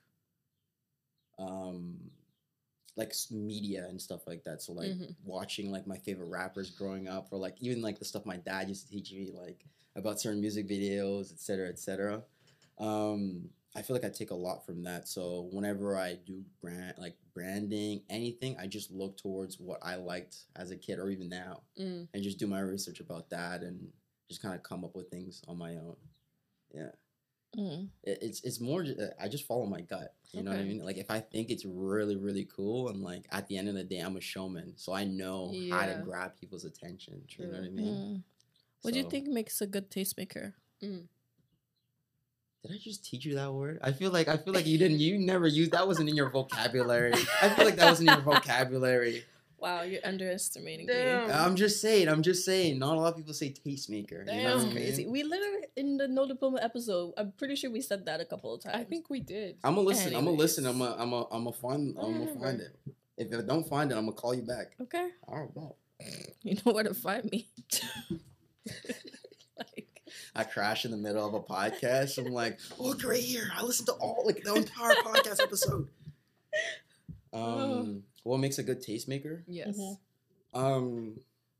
media and stuff like that. So like Mhm. watching like my favorite rappers growing up, or like even like the stuff my dad used to teach me like about certain music videos, etc., etc. I feel like I take a lot from that. So whenever I do branding, anything, I just look towards what I liked as a kid or even now, Mm. and just do my research about that and just kind of come up with things on my own. Yeah. Mm. It's more I just follow my gut, you know what I Okay. mean? Like if I think it's really really cool, and like at the end of the day I'm a showman, so I know how to Yeah. grab people's attention. You know True. what I mean? Mm. What do you So- think makes a good tastemaker? Did I just teach you that word? I feel like you never used that. Wasn't in your vocabulary. I feel like that wasn't in your vocabulary. Wow, you're underestimating Damn. me. I'm just saying. Not a lot of people say tastemaker. You know Damn. what I That's mean? crazy. We literally in the No Diploma episode, I'm pretty sure we said that a couple of times. I think we did. I'm gonna listen. I'm gonna Anyways. listen. I'm gonna find remember. it. If I don't find it, I'm gonna call you back. Okay. All right. You know where to find me. Like, I crash in the middle of a podcast. I'm like, oh, great here. I listened to all like the entire podcast episode. What makes a good tastemaker? Yes. Mhm.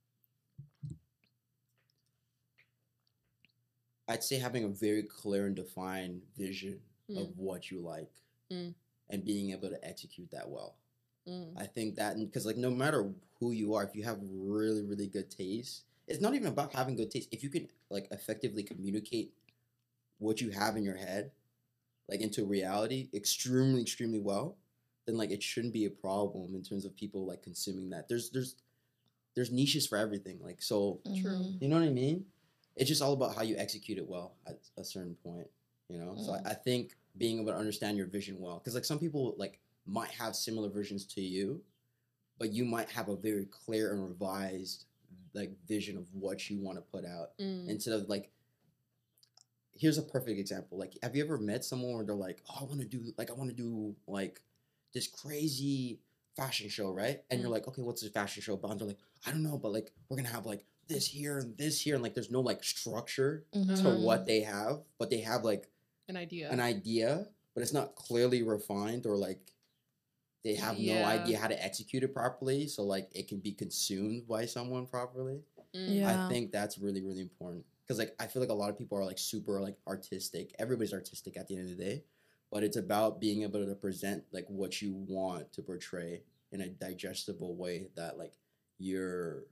I'd say having a very clear and defined vision of what you like, Mm. and being able to execute that well. Mm. I think that, because like no matter who you are, if you have really really good taste, it's not even about having good taste. If you can like effectively communicate what you have in your head, like into reality, extremely well, then like it shouldn't be a problem in terms of people like consuming that. There's niches for everything. Like so, True. mhm. you know what I mean? It's just all about how you execute it well at a certain point, you know? So I think being able to understand your vision well, because like some people like might have similar visions to you, but you might have a very clear and revised like vision of what you want to put out, Mm. instead of like, here's a perfect example. Like, have you ever met someone where they're like, oh, I want to do like this crazy fashion show, right? And you're like, okay, what's this fashion show about? And they're like, I don't know, but like we're gonna have like this here and this here, and like there's no like structure to Mhm. what they have, but they have like An idea. an idea, but it's not clearly refined, or like they have no Yeah. idea how to execute it properly, so like it can be consumed by someone properly. Mm. Yeah. I think that's really really important, because like I feel like a lot of people are like super like artistic. Everybody's artistic at the end of the day, but it's about being able to present like what you want to portray in a digestible way that like you're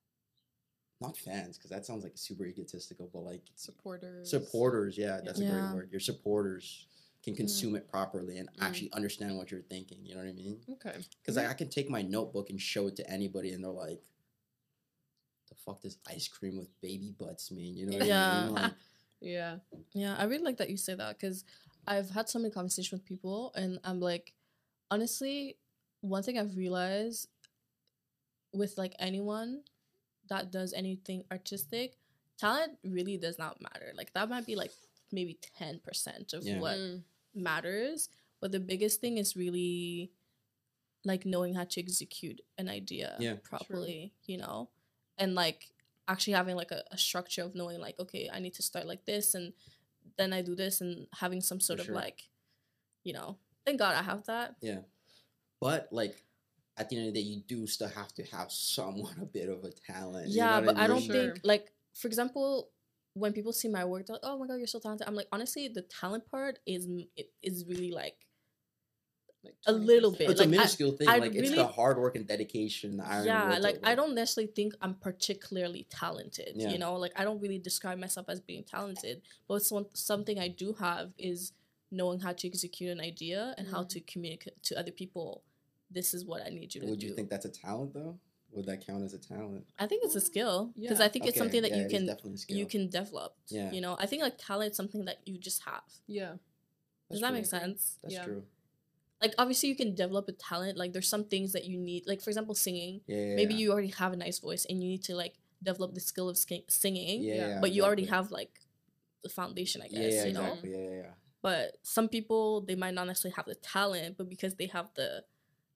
not fans, because that sounds like super egotistical, but like supporters, yeah, that's a Yeah. great word. Your supporters can consume it properly and actually understand what you're thinking. You know what I mean? Okay. Because I can take my notebook and show it to anybody, and they're like, "The fuck does ice cream with baby butts mean?" You know what I Yeah. mean? Like, Yeah. Yeah, I really like that you say that, because I've had so many conversations with people, and I'm like, honestly, one thing I've realized with like anyone that does anything artistic, talent really does not matter. Like that might be like maybe 10% of Yeah. what Mm. matters, but the biggest thing is really like knowing how to execute an idea Yeah. properly, you know, and like actually having like a structure of knowing like, okay, I need to start like this, and then I do this, and having some sort For of sure. like, you know, thank God I have that. yeah. But like, at the end of the day, you do still have to have somewhat a bit of a talent. you Yeah, know but what I don't Sure. think like, for example, when people see my work, they're like, "Oh my God, you're so talented." I'm like, honestly, the talent part is really like Like a little 20%. bit. It's like, a minuscule thing. I Like it's really- the hard work and dedication. The iron yeah, will to, like I don't necessarily think I'm particularly talented. Yeah. You know, like I don't really describe myself as being talented, but something I do have is knowing how to execute an idea and how to communicate to other people. This is what I need you to Would do. you think that's a talent though? Would that count as a talent? I think it's a skill, because Yeah. I think it's something that yeah, you it is can definitely a skill. you can develop. Yeah. You know, I think like talent is something that you just have. Yeah. Does That's that true. make sense? That's Yeah. true. Like obviously you can develop a talent. Like there's some things that you need. Like for example, singing. Yeah. Maybe you already have a nice voice and you need to like develop the skill of singing. Yeah. But you already exactly. have like the foundation, I guess. Yeah, you know. exactly. Yeah. But some people, they might not necessarily have the talent, but because they have the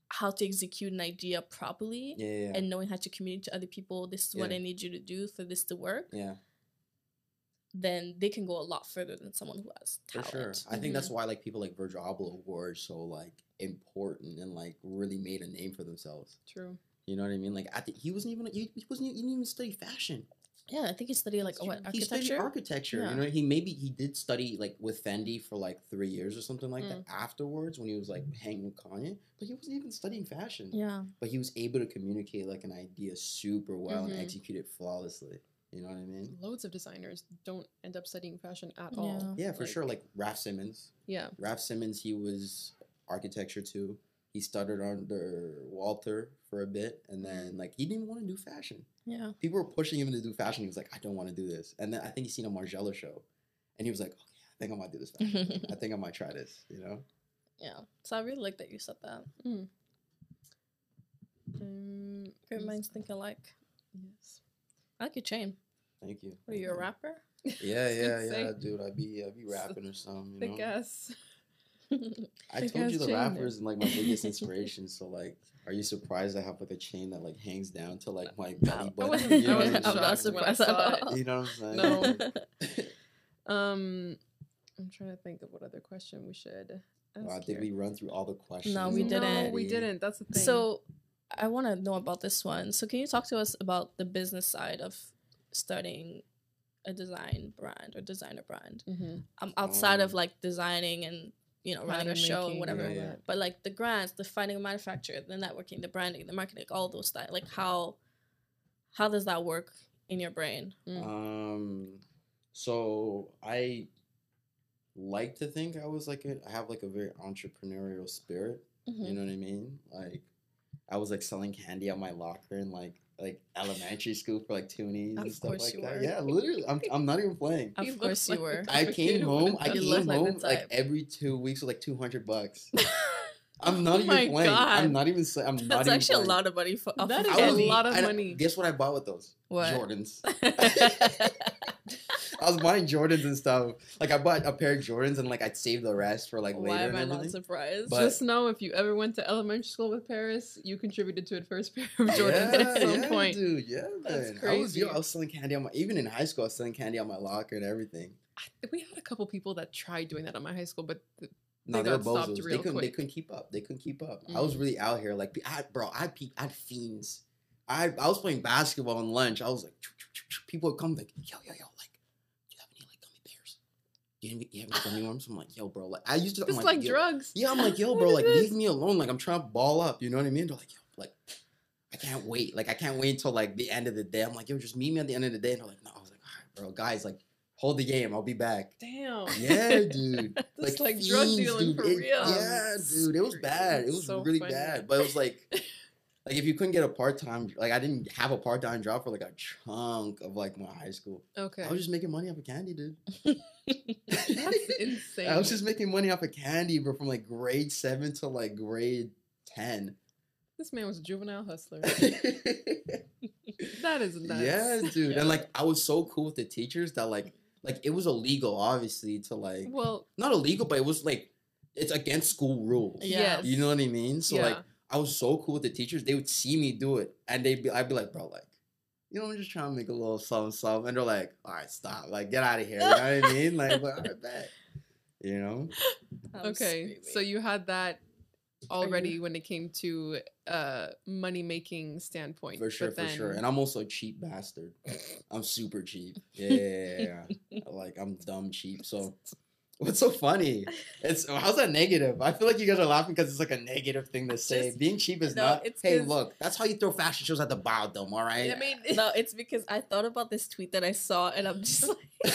how to execute an idea properly Yeah. and knowing how to communicate to other people, this is what Yeah. I need you to do for this to work, Yeah. then they can go a lot further than someone who has For talent. sure. I think that's why like people like Virgil Abloh were so like important and like really made a name for themselves. True. You know what I mean? Like I think he didn't even study fashion. Yeah, I think he studied like what, He studied architecture? architecture. Yeah. You know, he did study like with Fendi for like 3 years or something like that afterwards when he was like hanging with Kanye. But he wasn't even studying fashion. Yeah. But he was able to communicate like an idea super well Mhm. and execute it flawlessly. You know what I mean? Loads of designers don't end up studying fashion at all. Yeah. Yeah, for sure. Like Raf Simons. Yeah. Raf Simons, he was architecture too. He studied under Walter for a bit, and then like he didn't want to do fashion. Yeah. People were pushing him to do fashion. He was like, I don't want to do this. And then I think he seen a Margiela show, and he was like, okay, I think I might do this fashion thing. I think I might try this. You know? Yeah. So I really like that you said that. Great minds think alike. Yes. I like your chain. Thank you. What are you, a rapper? Yeah, Gonna say, dude. I be rapping or something. You Thick know? ass. I thick told you ass the chain. rappers and like my biggest inspiration. So like, are you surprised I have like a chain that like hangs down to like my belly button? wasn't- You I know what wasn't I I'm mean? not shocked when I surprised at saw it. all. You know what I'm saying? No. I'm trying to think of what other question we should ask. Wow, did we run through all the questions? No, we No, didn't. we didn't. That's the thing. So I want to know about this one. So can you talk to us about the business side of starting a design brand or designer brand? Outside of like designing and running a show Pattern or whatever, making, Yeah. but like the grants, the finding a manufacturer, the networking, the branding, the marketing, all those stuff. Like how does that work in your brain? So I like to think I have like a very entrepreneurial spirit. You know what I mean? Like I was like selling candy at my locker in like elementary school for like toonies and Of stuff course like you that. were. Yeah, literally. I'm not even playing. Of He course looks you like were. the I type of came kid who home. would I You came look like the home like type. every 2 weeks with like $200. I'm not Oh even my playing. God. I'm not even. I'm not That's even actually playing. a lot of money for off That of is I was- a candy. lot of and money. Guess what I bought with those? What? Jordans. I was buying Jordans and stuff. Like I bought a pair of Jordans and like I'd save the rest for like Why later am and I everything. not surprised? But- Just know if you ever went to elementary school with Paris, you contributed to it first pair of Jordans at some point. dude. Yeah, That's man. crazy. I was selling candy on my. Even in high school, I was selling candy on my locker and everything. We had a couple people that tried doing that at my high school, but No, They they were got stopped bozos. real They couldn't quick. keep up. They couldn't keep up. I was really out here. Like, I had fiends. I was playing basketball on lunch. I was like, people would come like, yo, like, do you have any like gummy bears? You have any gummy worms? I'm like, yo, bro. Like, I used to. I'm it's like yo. drugs. Yeah, I'm like, yo, What bro. is Like, this? leave me alone. Like, I'm trying to ball up. You know what I mean? They're like, yo, like, I can't wait. Like, I can't wait until like the end of the day. I'm like, yo, just meet me at the end of the day. And they're like, no. I was like, all right, bro, guys, like, hold the game. I'll be back. Damn. Yeah, dude. That's like drug dealing for real. Yeah, dude. It was bad. It That's was so really funny. bad. But it was like if you couldn't get a part-time, like I didn't have a part-time job for like a chunk of like my high school. Okay. I was just making money off of candy, dude. That's insane. I was just making money off of candy, bro, from like grade 7 to like grade 10. This man was a juvenile hustler. That is nuts. Yeah, dude. And like I was so cool with the teachers that like it was illegal, obviously, to like Well, not illegal, but it was like it's against school rules. Yeah. You know what I mean? So yeah. like I was so cool with the teachers. They would see me do it, and I'd be like, bro, like, you know, I'm just trying to make a little something, and they're like, all right, stop, like, get out of here. You know what I mean? Like, all right, bet. You know? I'm Okay, so screaming. you had that already when it came to money making standpoint. For sure, but then, for sure. And I'm also a cheap bastard. I'm super cheap. Yeah. Like I'm dumb cheap. So what's so funny? How's that negative? I feel like you guys are laughing because it's like a negative thing to say. Just- Being cheap is no, not. it's Hey, 'cause- look, that's how you throw fashion shows at the Biodome, all right? I mean, No, it's because I thought about this tweet that I saw, and I'm just like,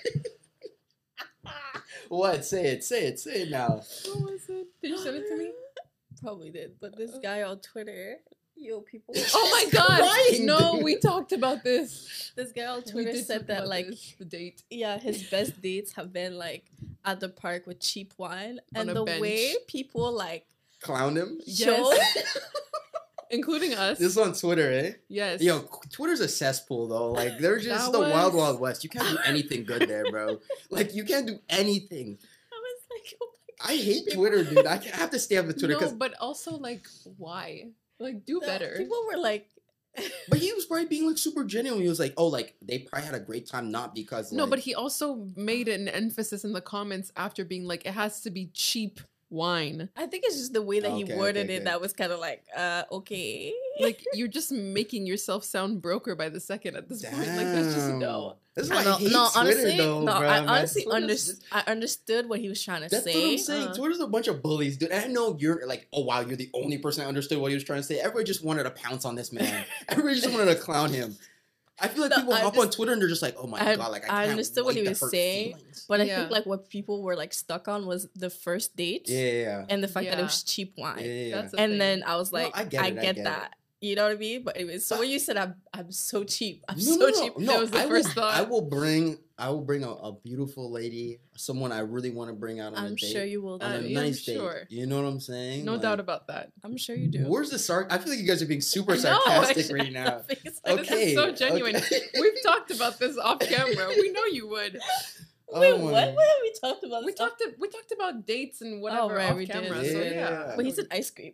What? Say it now. what was it? Did you send it to me? probably did. But this guy on Twitter, people. Oh my god! Crying, No, dude. we talked about this. This guy on We Twitter did said talk that about like, this, the date. yeah, his best dates have been like at the park with cheap wine, and On a the bench. way people like Clown him. show. Including us. This is on Twitter, eh? Yes. Yo, Twitter's a cesspool though. Like they're just That the wild, was- wild west. You can't do anything good there, bro. Like you can't do anything. I was like, oh my I hate Twitter, dude. I have to stay up with Twitter No, because. but also like, why? Like, do better. People were like, But he was probably being like super genuine. He was like, "Oh, like they probably had a great time, not because." No, like, but he also made an emphasis in the comments after being like, it has to be cheap wine. I think it's just the way that he Okay, worded okay, it okay. that was kind of like, okay. Like, you're just making yourself sound broker by the second at this point. Like, that's just no. That's why No, I hate no, Twitter, honestly, though, no. bro, I man. honestly Twitter's- understood what he was trying to That's say. what I'm saying. Twitter's a bunch of bullies, dude. And I know you're like, oh wow, you're the only person that understood what he was trying to say. Everybody just wanted to pounce on this man. Everybody just wanted to clown him. I feel like No, people I hop on just- Twitter and they're just like, oh my I- god, like I can't understood what wait he to was hurt saying, feelings. But I Yeah. think like what people were like stuck on was the first date Yeah. and the fact that it Yeah. was cheap wine. Yeah. That's the And thing. then I was No, like, I get it. that. You know what I mean? But anyways, so But- when you said I'm so cheap, I'm No, so no, no, cheap. no, That was the I first will, thought. I will bring a beautiful lady, someone I really want to bring out on a I'm date. sure you will. on a Do. yeah, I'm nice date. sure. You know what I'm saying? No Like, doubt about that. I'm sure you do. Where's the I feel like you guys are being super No, sarcastic actually, right now. This Okay, is so genuine. okay. We've talked about this off camera. We know you would. Wait, Oh what? my- What have we talked about? We this stuff? talked about dates and whatever right, off we did. camera. Yeah. So yeah. But he said ice cream.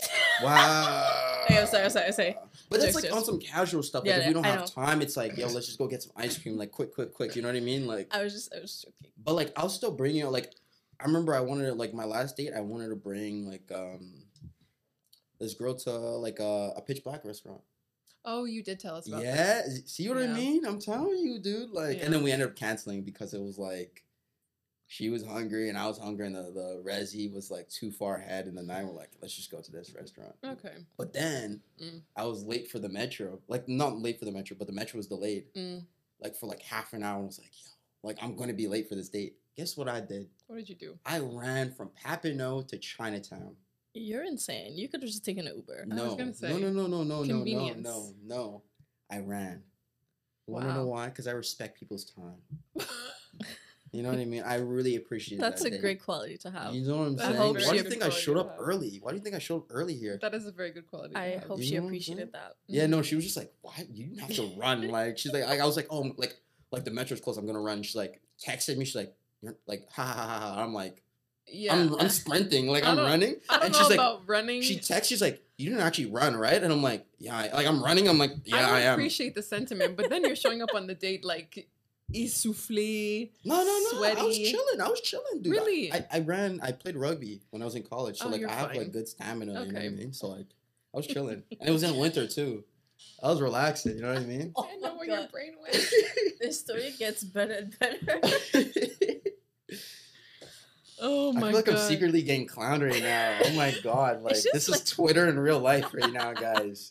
Wow. Hey, I'm sorry. But that's Jokes, like jokes. on some casual stuff. Like Yeah, if we don't I have know. time, it's like, yo, let's just go get some ice cream, like quick. You know what I mean? Like, I was joking. but like I'll still bring you. Like, I remember I wanted to, like my last date. I wanted to bring like this girl to like a Pitch Black restaurant. Oh, you did tell us about that. Yeah, see what I Yeah. mean? I'm telling you, dude. Like, Yeah. and then we ended up canceling because it was like she was hungry and I was hungry, and the resi was like too far ahead in the night. We're like, let's just go to this restaurant. Okay. But then I was late for the metro. Like, not late for the metro, but the metro was delayed. Like for like half an hour. I was like, yo, like I'm gonna be late for this date. Guess what I did? What did you do? I ran from Papineau to Chinatown. You're insane. You could have just taken an Uber. I was No, gonna say, no, convenience. no. I ran. Want to know Wow. why? Because I respect people's time. You know what I mean? I really appreciate That's that a day. great quality to have. You know what I'm That's saying? hope Why she do you think I appreciated showed up that. early? Why do you think I showed up early here? That is a very good quality. to I have. hope You she know what I'm appreciated saying? that. Yeah, no, she was just like, "Why you didn't have to run?" Like she's like, I was like, "Oh, like the metro's closed. I'm gonna run." She's like, texted me. She's like, "You're like, ha ha ha ha." I'm like, Yeah. I'm sprinting, like I I'm don't- running. I don't and know she's like, about running. she texts, she's like, "You didn't actually run, right?" And I'm like, "Yeah, like I'm running." I'm like, "Yeah, I would am." appreciate the sentiment, but then you're showing up on the date like essoufflé. No. I was sweaty. chilling, dude. Really? I played rugby when I was in college, so Oh, like you're I have fine. like good stamina. You know what I Okay. mean? So like I was chilling, and it was in winter too. I was relaxing. You know what I mean? Oh I know my where your God. brain went. This story gets better and better. Oh I my feel like god. I'm secretly getting clowned right now. Oh my god! Like just this like- is Twitter in real life right now, guys.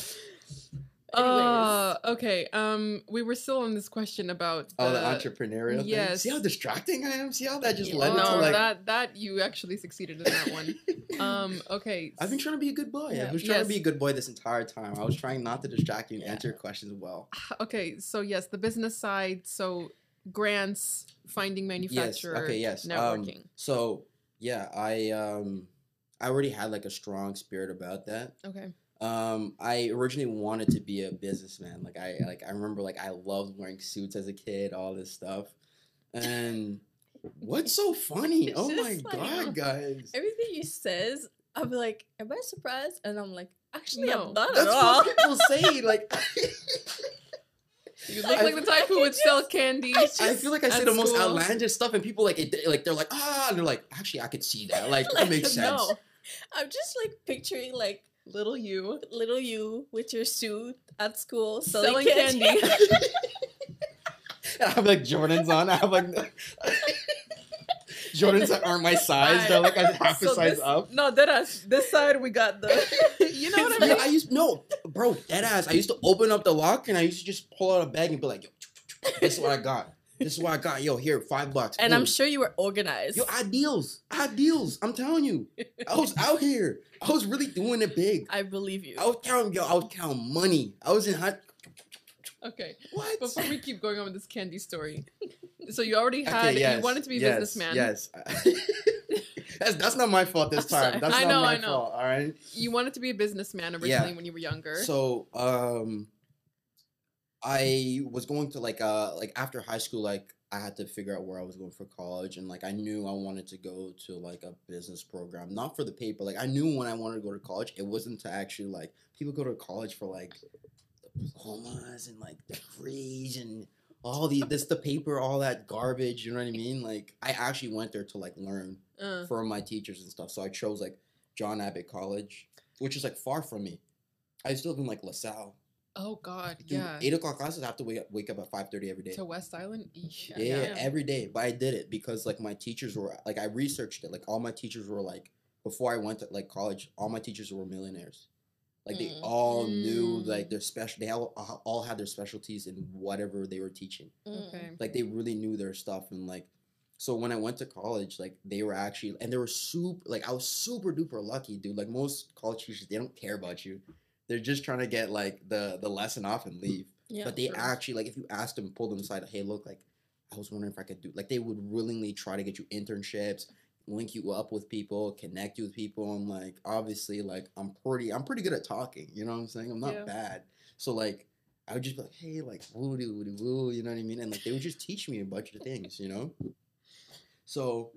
Okay. We were still on this question about Oh, the entrepreneurial thing. yes. See how distracting I am? See how that just Yeah. led me to no, like. that you actually succeeded in that one. Okay. I've been trying to be a good boy. Yeah. I was trying Yes. to be a good boy this entire time. I was trying not to distract you and Yeah. answer your questions well. Okay, so yes, the business side. So grants, finding manufacturer, Okay. Yes. networking. So yeah, I already had like a strong spirit about that. Okay. I originally wanted to be a businessman. I remember like I loved wearing suits as a kid, all this stuff. And what's so funny? It's Oh my just like- god, guys. Everything you says, I'm like, am I surprised? And I'm like, actually, No. I'm not That's at all. what people say. Like You look like the type who would sell candy. I feel like I say at the most school. outlandish stuff, and people like it. Like they're like, and they're like, actually, I could see that. Like that makes sense. No, I'm just like picturing like little you little you with your suit at school selling candy. candy. I have like Jordans on. I have like Jordans that aren't my size. They're like half a So size this- up. No, this side we got the. You know what I mean? Yeah, I used bro, dead ass. I used to open up the lock and I used to just pull out a bag and be like, yo, this is what I got. This is what I got. Yo, here, $5. And Boom. I'm sure you were organized. Yo, I had deals. I'm telling you. I was out here. I was really doing it big. I believe you. I was counting money. I was in hot. Okay. What? Before we keep going on with this candy story, so you already Okay, had yes, you wanted to be a yes, businessman. Yes. that's not my fault this I'm time. sorry. That's I not know, my I know. fault. All right. You wanted to be a businessman originally when you were younger. So I was going to like after high school, like I had to figure out where I was going for college, and like I knew I wanted to go to like a business program, not for the paper. Like I knew when I wanted to go to college, it wasn't to actually like people go to college for like diplomas and like degrees and all the paper, all that garbage. You know what I mean? Like I actually went there to like learn from my teachers and stuff. So I chose like John Abbott College, which is like far from me. I used to live in like LaSalle. Oh God, Dude, yeah. 8 o'clock classes. I have to wake up at 5:30 every day. To West Island. Yeah, every day. But I did it because like my teachers were like I researched it. Like all my teachers were like before I went to like college, all my teachers were millionaires. Like they all knew like their special. They all had their specialties in whatever they were teaching. Okay. Like they really knew their stuff and like. So when I went to college, like they were actually and they were super. Like I was super duper lucky, dude. Like most college teachers, they don't care about you. They're just trying to get like the lesson off and leave. Yeah, but they actually like if you asked them, pull them aside, hey, look, like I was wondering if I could do like they would willingly try to get you internships, link you up with people, connect you with people, and like obviously like I'm pretty good at talking. You know what I'm saying? I'm not bad. So like I would just be like, hey, like woo doo woo doo woo, you know what I mean? And like they would just teach me a bunch of things, you know. So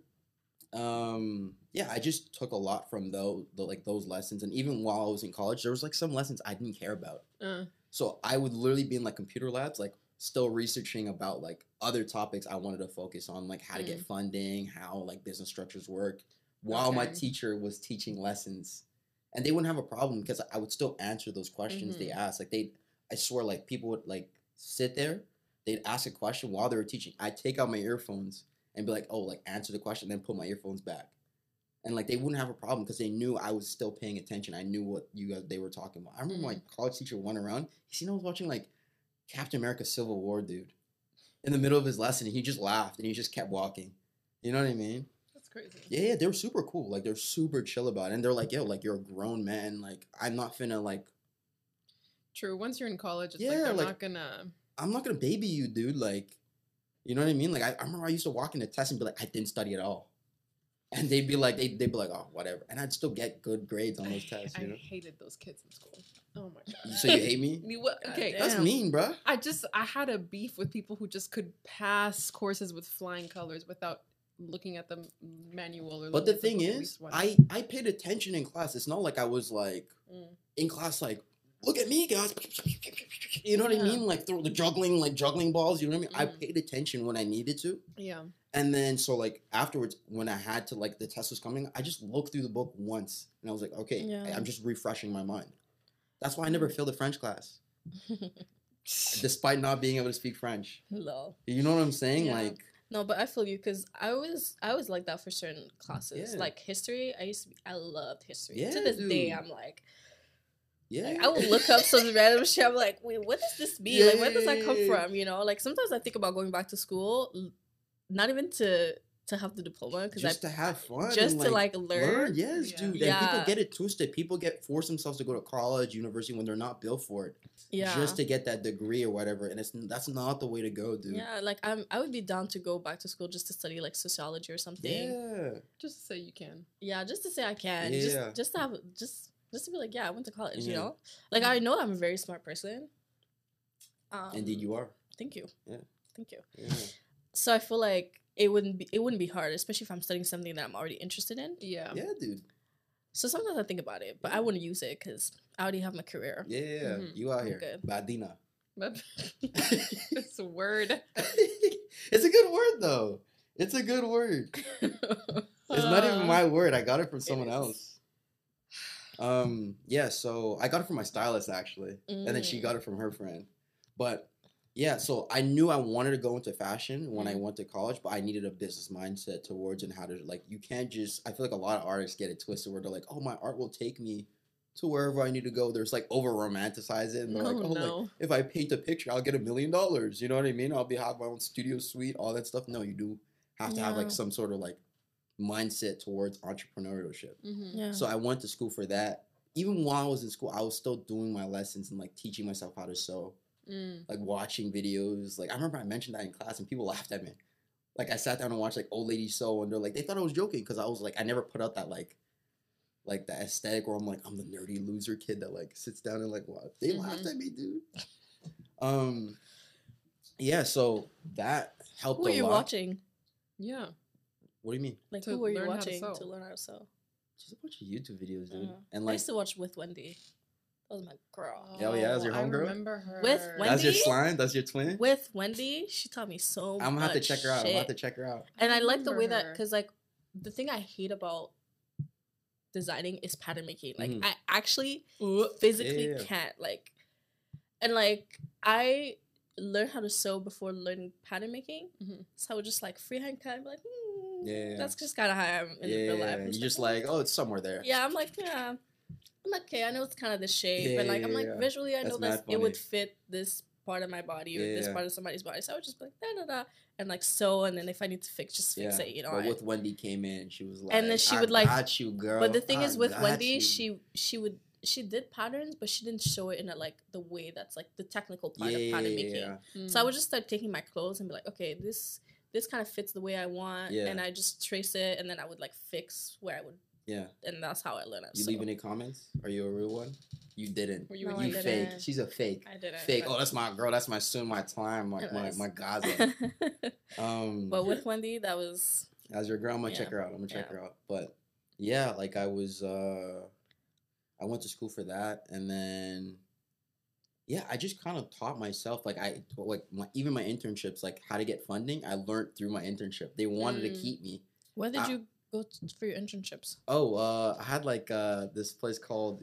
yeah, I just took a lot from those lessons, and even while I was in college, there was like some lessons I didn't care about. So I would literally be in like computer labs, like still researching about like other topics I wanted to focus on, like how to get funding, how like business structures work, while my teacher was teaching lessons, and they wouldn't have a problem because I would still answer those questions they asked. Like I swear, like people would like sit there, they'd ask a question while they were teaching. I'd take out my earphones and be like, oh, like answer the question, then put my earphones back. And like they wouldn't have a problem because they knew I was still paying attention. I knew what they were talking about. I remember my college teacher went around. He seen I was watching like Captain America: Civil War, dude. In the middle of his lesson, he just laughed and he just kept walking. You know what I mean? That's crazy. Yeah, they were super cool. Like they're super chill about it. And they're like, yo, like you're a grown man. Like I'm not finna like. True. Once you're in college, it's like I'm not gonna baby you, dude. Like, you know what I mean? Like I remember I used to walk in the test and be like, I didn't study at all. And they'd be like, oh, whatever. And I'd still get good grades on those tests. I You know? hated those kids in school. Oh my God. So you hate me? Okay. Damn. That's mean, bro. I had a beef with people who just could pass courses with flying colors without looking at the manual. Or But the looking at thing at is, least one. I paid attention in class. It's not like I was like in class like, look at me, guys. You know what I mean? Like throw the juggling balls. You know what I mean? I paid attention when I needed to. Yeah. And then so like afterwards, when I had to like the test was coming, I just looked through the book once, and I was like, okay, I'm just refreshing my mind. That's why I never failed a French class, despite not being able to speak French. Lol. You know what I'm saying? Yeah. Like, No, but I feel you because I was like that for certain classes. Yeah. Like history, I loved history. Yeah, to this day, dude. I'm like, yeah, I will look up some random shit. I'm like, wait, what does this mean? Like, where does that come Yeah. from? You know, like sometimes I think about going back to school, not even to have the diploma because just to have fun, just and, to like learn. Yes, Yeah. dude. Yeah. And people get it twisted. People force themselves to go to college, university when they're not built for it, Yeah. just to get that degree or whatever. And that's not the way to go, dude. Yeah, like I would be down to go back to school just to study like sociology or something. Yeah. Just to say you can. Yeah, just to say I can. Yeah. Just to have just to be like, yeah, I went to college, you Yeah. know? Like I know I'm a very smart person. Indeed, you are. Thank you. Yeah. Thank you. Yeah. So I feel like it wouldn't be hard, especially if I'm studying something that I'm already interested in. Yeah. Yeah, dude. So sometimes I think about it, but I wouldn't use it because I already have my career. Yeah, you out here, good. Badina. But it's a word. It's a good word though. It's a good word. It's not even my word. I got it from someone else. Yeah, so I got it from my stylist actually. And then she got it from her friend. But yeah, so I knew I wanted to go into fashion when I went to college, but I needed a business mindset towards and how to like you can't just I feel like a lot of artists get it twisted where they're like, oh, my art will take me to wherever I need to go. There's like over romanticize it and they're like, oh, like if I paint a picture, I'll get $1 million. You know what I mean? I'll have my own studio suite, all that stuff. No, you do have to have like some sort of like mindset towards entrepreneurship. Yeah. So I went to school for that. Even while I was in school, I was still doing my lessons and like teaching myself how to sew, like watching videos. Like I remember I mentioned that in class and people laughed at me. Like I sat down and watched like old ladies sew and they're like, they thought I was joking because I was like, I never put out that like the aesthetic where I'm like, I'm the nerdy loser kid that like sits down and like, what? They laughed at me, dude. yeah, so that helped Who a were you lot. watching? Yeah. What do you mean? Like, To who were you learn how to watching sew. to learn how to sew? Just a bunch of YouTube videos, dude. Uh, And I like, used to watch With Wendy. That was my girl. Oh, yeah, that's your I homegirl? remember her. With that's your Wendy? slime? That's your twin? With Wendy, she taught me so much. I'm gonna have to check her out. I'm shit. gonna have to check her out. And I like the way remember that, her. because like the thing I hate about designing is pattern making. Like Mhm. I actually physically Yeah. can't like, and like I learned how to sew before learning pattern making. Mhm. So I would just like freehand cut, like Yeah. that's just kind of how I am in real life. Yeah, I'm you just like, like, oh, it's somewhere there. yeah, I'm like, yeah. I'm like, okay, I know it's kind of the shape, but like I'm like Yeah. visually, I know That's that mad it would funny. fit this part of my body or this Yeah. part of somebody's body. So I would just be like da da da and like sew, and then if I need to fix, just fix it. You know. But with Wendy came in, she was like, And then she I would, like- got you, girl. But the thing I is with got Wendy, you." she did patterns, but she didn't show it in a like the way that's like the technical part of yeah, pattern making. yeah. So I would just start taking my clothes and be like, okay, this kind of fits the way I want, Yeah. and I just trace it, and then I would like fix where I would, Yeah. and that's how I learned how to You sew. leave any comments? Are you a real one? You didn't. Were you No, a I You user? didn't. fake. She's a fake. I didn't. Fake. but- Oh, that's my girl. That's my soon, my time, my Anyways. my Gaza. But with Wendy, that was As your girl, I'm gonna check Yeah. her out. I'm gonna check Yeah. her out. But yeah, like I was I went to school for that, and then yeah, I just kind of taught myself like even my internships, like how to get funding. I learned through my internship. They wanted to Mm. keep me. where did I- you go for your internships? Oh, I had like this place called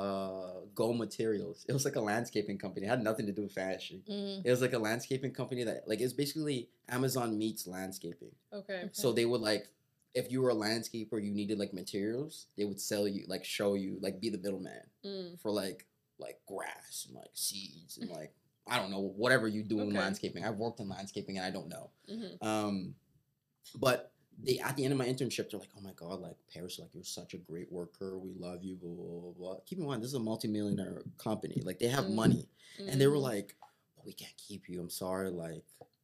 Go Materials. It was like a landscaping company. It had nothing to do with fashion. It was like a landscaping company that like it's basically Amazon meets landscaping. Okay. So they would like, if you were a landscaper, you needed like materials. They would sell you, like show you, like be the middleman Mm. for like grass and like seeds and like I don't know whatever you do in Okay. landscaping. I've worked in landscaping and I don't know. Mhm. But they at the end of my internship, they're like, "Oh my god, like Paris, like you're such a great worker. We love you." Blah blah blah. Blah. Keep in mind, this is a multi-millionaire company. Like they have Mm. money, and they were Mhm. like, "Oh, we can't keep you. I'm sorry. Like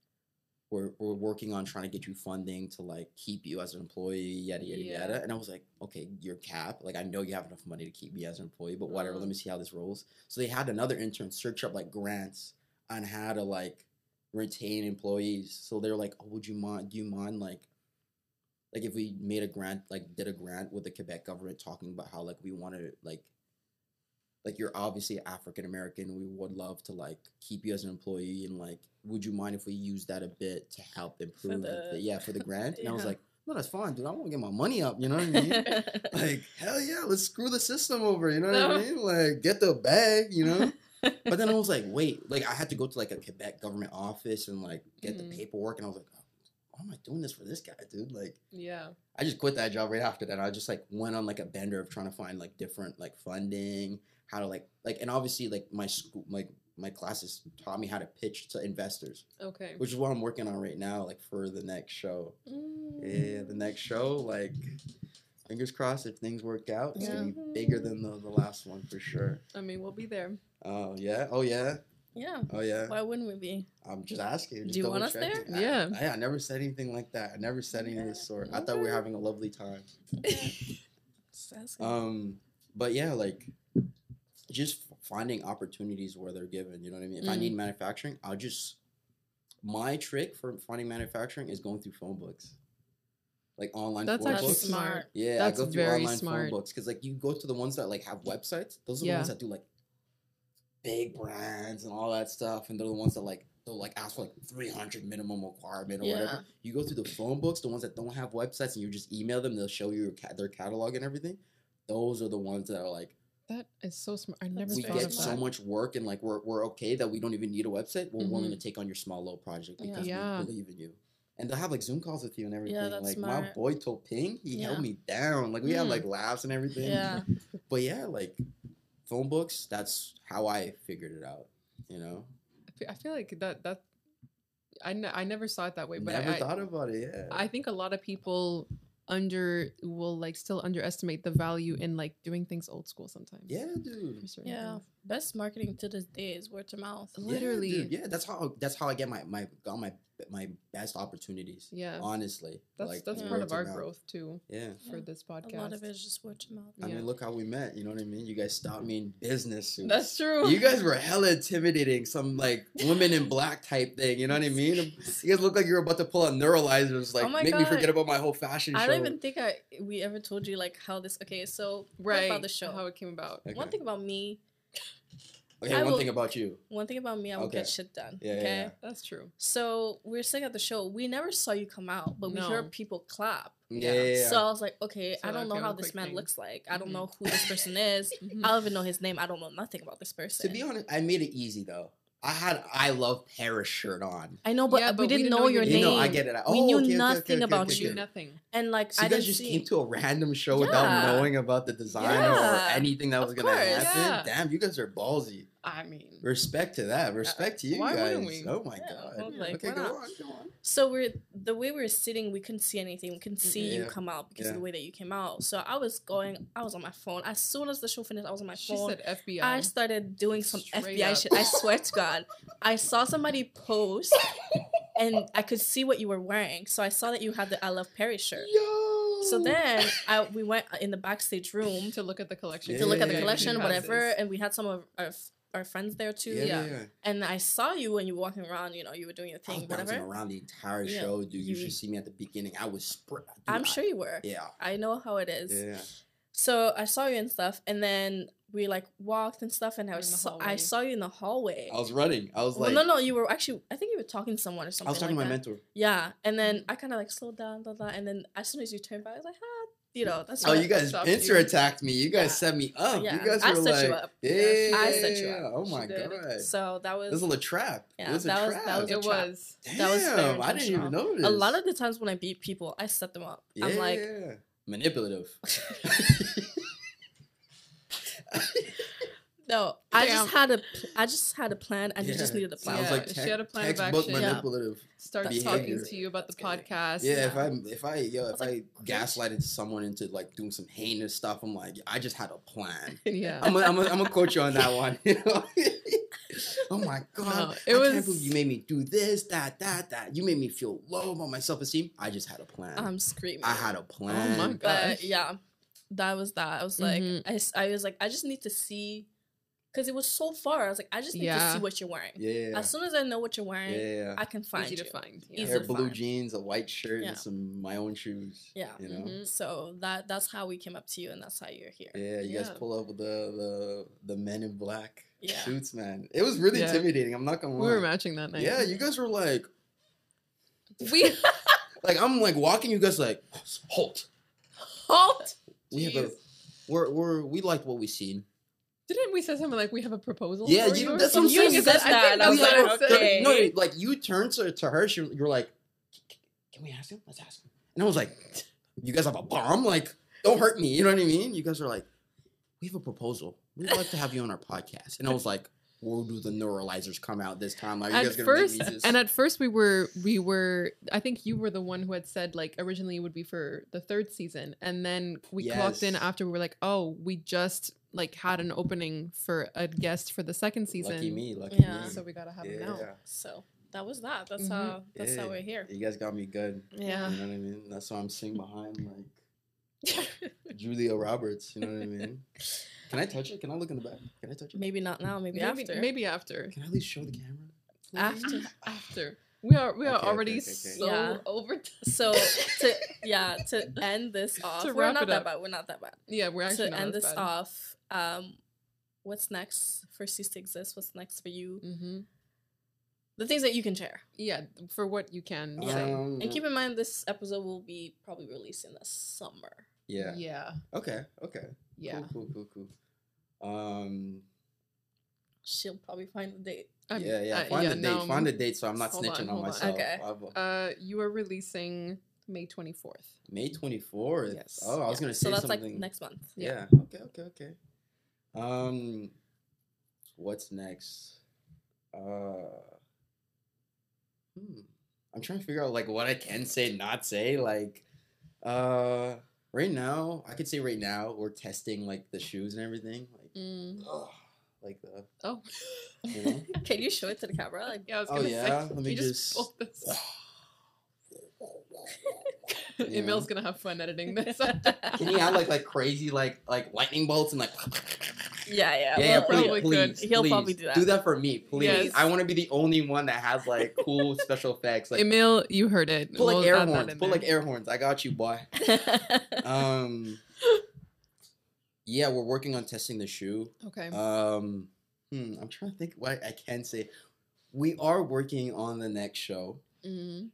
we're working on trying to get you funding to like keep you as an employee. Yada yada Yeah. yada." And I was like, "Okay, you're capped. Like I know you have enough money to keep me as an employee, but whatever. Let me see how this rolls." So they had another intern search up like grants on how to like retain employees. So they were like, "Oh, would you mind? Do you mind like if we made a grant, like did a grant with the Quebec government talking about how like we want to like you're obviously African American. We would love to like keep you as an employee, and like, would you mind if we use that a bit to help improve for the grant?" And I was Yeah. like, "No, that's fine, dude. I want to get my money up. You know what I mean? Like, hell yeah, let's screw the system over. You know what I mean? Like, get the bag. You know." But then I was like, wait, like I had to go to like a Quebec government office and like get the Mhm. paperwork, and I was like, why am I doing this for this guy, dude? Like, Yeah. I just quit that job right after that. I just like went on like a bender of trying to find like different like funding, how to like, and obviously like my school, like my classes taught me how to pitch to investors, Okay. which is what I'm working on right now, like for the next show. Yeah, the next show, like fingers crossed if things work out, it's gonna be bigger than the last one for sure. I mean, we'll be there. Oh yeah, oh yeah, Yeah. oh yeah. Why wouldn't we be? I'm just asking. Just Do you want us double-checking. there? I never said anything like that. I never said anything of the sort. I thought we were having a lovely time. Just asking. But yeah, like just finding opportunities where they're given. You know what I mean? If I need manufacturing, I'll just. My trick for finding manufacturing is going through phone books, like online. That's phone actually books. smart. Yeah, That's I go through very online smart. phone books because like you go to the ones that like have websites. Those are the Yeah. ones that do like big brands and all that stuff, and they're the ones that like they'll like ask for like 300 minimum requirement or Yeah. whatever. You go through the phone books, the ones that don't have websites, and you just email them. They'll show you their catalog and everything. Those are the ones that are like That is so smart. I never we very thought get of so that. much work and like we're okay that we don't even need a website. We're willing to take on your small little project because Yeah. we believe in you. And they'll have like Zoom calls with you and everything. that's like my smart. boy Toping, he Yeah. held me down. Like we had like laughs and everything. Yeah. But yeah, like phone books, that's how I figured it out. You know? I feel like that I never saw it that way, but Never I thought about it, yeah. I think a lot of people will like still underestimate the value in like doing things old school sometimes. Yeah, dude. For certain Yeah. things. Best marketing to this day is word to mouth. Literally. Yeah, dude. Yeah, that's how I get my my best opportunities. Yeah. Honestly, That's like, part word of to our mouth. growth too Yeah. for this podcast. A lot of it is just word to mouth. I Yeah. mean, look how we met. You know what I mean? You guys stopped me in business suits. That's true. You guys were hella intimidating, some like women in black type thing. You know what I mean? You guys look like you were about to pull out neuralizers, like Oh my make me God. forget about my whole fashion I show. don't even think we ever told you like how this. Okay, so Right. about the show. How it came about. Okay. One thing about me. Okay, I one will- thing about you. One thing about me, I will Okay. get shit done. Yeah, yeah, okay. yeah. That's true. So we're sitting at the show. We never saw you come out, but we No. heard people clap. Yeah. Yeah. So I was like, okay, So, I don't know okay, how one this quick man thing. looks like. I don't Mhm. know who this person is. Mhm. I don't even know his name. I don't know nothing about this person. To be honest, I made it easy though. I had I Love Paris shirt on. I know, but, Yeah, we didn't know your You name. know, I get it. We knew okay, okay, nothing okay, about okay, We you. knew okay. nothing. And like, So I you guys didn't just see. came to a random show Yeah. without knowing about the designer or Yeah. anything that was Of gonna course. happen. Yeah. Damn, you guys are ballsy. I mean, Respect to that. Respect to you why guys. wouldn't we? Oh my Yeah, god. I was like, okay, why go not? on, go on. So the way we were sitting, we couldn't see anything. We couldn't see you Yeah. come out because Yeah. of the way that you came out. So I was on my phone. As soon as the show finished, I was on my she phone. said FBI. I started doing some Straight FBI up. shit. I swear to God. I saw somebody post and I could see what you were wearing. So I saw that you had the I Love Perry shirt. Yo. So then we went in the backstage room to look at the collection. to look at the Yeah, collection, yeah, whatever. passes. And we had some of our friends there too. yeah. And I saw you when you were walking around, you were doing your I was thing, bouncing whatever. around the entire Yeah. show, dude. You You- should see me at the beginning. I was I'm sure you were. Yeah. I know how it is. Yeah. So I saw you and stuff, and then we like walked and stuff, and In the I hallway. saw you in the hallway. I was running. I was Well, like, no, you were actually. I think you were talking to someone or something. I was talking like to my that. mentor. Yeah, and then I kind of like slowed down, blah, blah, and then as soon as you turned back, I was like, that's. Oh, what- you guys Stop pincer you. attacked me. You guys Yeah. set me up. Yeah, You guys I were set like, you up. yeah, I set you up. Oh my She did. god. So that was. This was a trap. Yeah, it was that a was- trap. that was a It trap. was. Damn, that was very I didn't even intentional. notice. A lot of the times when I beat people, I set them up. yeah. I'm like, manipulative. no, I Damn. just had a plan, and you just Yeah. needed a plan. Sounds Yeah, like she had a plan of textbook action. Yeah. manipulative. Start That's talking behavior. to you about the That's good. podcast. Yeah, Yeah. if I was like, gaslighted someone into like doing some heinous stuff, I'm like, I just had a plan. Yeah. I'm gonna quote you on that one. You know? Oh my god! No, I it can't was- believe you made me do this, that. You made me feel low about my self-esteem. I just had a plan. I'm screaming. I had a plan. Oh my But gosh. yeah, that was that. I was like, Mhm. I was like, I just need to see, because it was so far. I was like, I just need to Yeah. see what you're wearing. Yeah. As soon as I know what you're wearing, Yeah. I can find Easy you. to find. Easy Yeah. Hair to blue find. jeans, a white shirt, Yeah. and some my own shoes. Yeah. You know. Mhm. So that's how we came up to you, and that's how you're here. Yeah, you guys Yeah. pull up with the men in black Yeah. suits, man. It was really Yeah. intimidating. I'm not gonna lie. We were matching that night. Yeah, you guys were like, We like I'm like walking. You guys like, halt. halt. We have a, we liked what we seen. Didn't we say something like we have a proposal? Yeah, for you- or that's what I'm something? saying. You said I think that. that's That's what what I I said. said. No, like you turned to her. You're like, can we ask him? Let's ask him. And I was like, you guys have a bomb? Like, don't hurt me. You know what I mean? You guys are like, we have a proposal. We'd like to have you on our podcast. And I was like, where do the neuralizers come out this time? Like, you At guys gonna first, make me just... and at first we were. I think you were the one who had said like originally it would be for the 3rd season, and then we clocked in Yes. after we were like, oh, we just like had an opening for a guest for the 2nd season. Lucky me. Lucky Yeah. me. So we gotta have yeah. him now. So that was that. That's Mhm. how Yeah. we're here. You guys got me good. Yeah. You know what I mean? That's why I'm sitting behind like Julia Roberts. You know what I mean? Can I touch it? Can I look in the back? Can I touch it? Maybe not now. Maybe after. Maybe after. Can I at least show the camera? After. After. We are Okay, already okay. so Yeah. over. So to end this off, To we're wrap not it that up. bad. We're not that bad. Yeah, we're actually To not end as this bad. off, what's next for Cease to Exist? What's next for you? Mm-hmm. The things that you can share. Yeah, for what you can Yeah. say. And keep in mind, this episode will be probably released in the summer. Yeah. Yeah. Okay. Yeah. Cool. She'll probably find the date. I'm- Yeah. Find the date. no, Find the date so I'm not hold snitching on, on hold on. myself. Okay. You are releasing May 24th. May 24th. Yes. Oh, I was Yeah. gonna So say that's something. like next month. Yeah. Okay. What's next? I'm trying to figure out like what I can say, not say. Like, right now, I could say right now we're testing like the shoes and everything. Like, Mm. ugh, like the Oh. you know. Can you show it to the camera? Like, Yeah, I was Oh gonna yeah, say. let me you just. pulled this. Yeah. Emil's gonna have fun editing this. Can you add like crazy like lightning bolts and like? yeah. Yeah, well, probably please, could. He'll please. probably do that. Do that for me, please. Yes. I want to be the only one that has like cool special effects. Like Emil, you heard it. pull like We'll air add that horns. in Pull there. like air horns. I got you, boy. Yeah, we're working on testing the shoe. Okay. I'm trying to think what I can say. We are working on the next show. Mhm.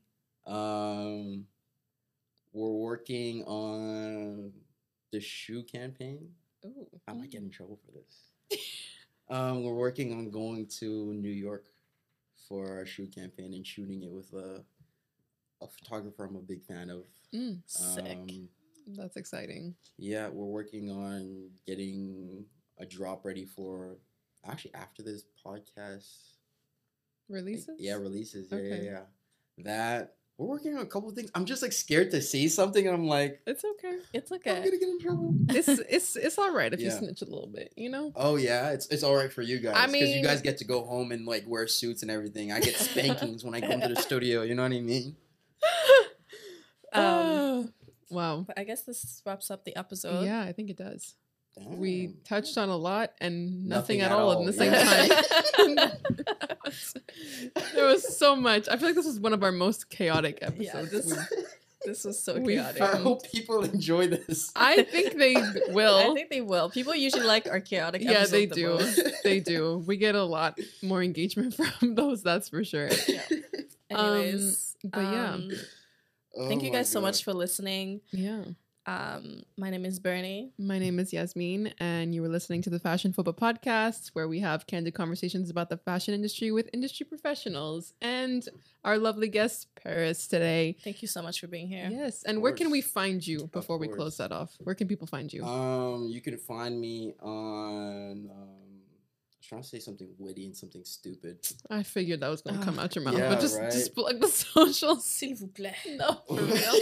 We're working on the shoe campaign. Ooh. I might get in trouble for this. We're working on going to New York for our shoe campaign and shooting it with a photographer I'm a big fan of. Mm, Sick. that's exciting. Yeah, we're working on getting a drop ready for actually after this podcast. Releases? Yeah, releases. Okay. Yeah. That we're working on a couple of things. I'm just like scared to say something, and I'm like, It's okay. It's I'm okay. gonna get in trouble. It's all right if you Yeah. snitch a little bit, you know? Oh yeah, it's all right for you guys I because you mean- guys get to go home and like wear suits and everything. I get spankings when I go into the studio. You know what I mean? Wow. But I guess this wraps up the episode. Yeah, I think it does. We Damn. touched on a lot and nothing Nothing at at all all, at the same yeah. time. There was so much. I feel like this was one of our most chaotic Yeah, episodes. this was so We chaotic. I hope people enjoy this. I think they will. I think they will. People usually like our chaotic Yeah, episodes they the do. most. They do. We get a lot more engagement from those, that's for sure. Anyways, but yeah. thank Oh you my guys so much God. for listening. Yeah. My name is Bernie. My name is Yasmin, and you were listening to the Fashion Football Podcast, where we have candid conversations about the fashion industry with industry professionals and our lovely guest, Paris, today. Thank you so much for being here. Yes. And Of where can we course. find you before we course. close that off? Where can people find you? You can find me on. I was trying to say something witty and something stupid. I figured that was going to come out your mouth, Yeah, but just right. plug the socials. S'il vous plaît. No, for real.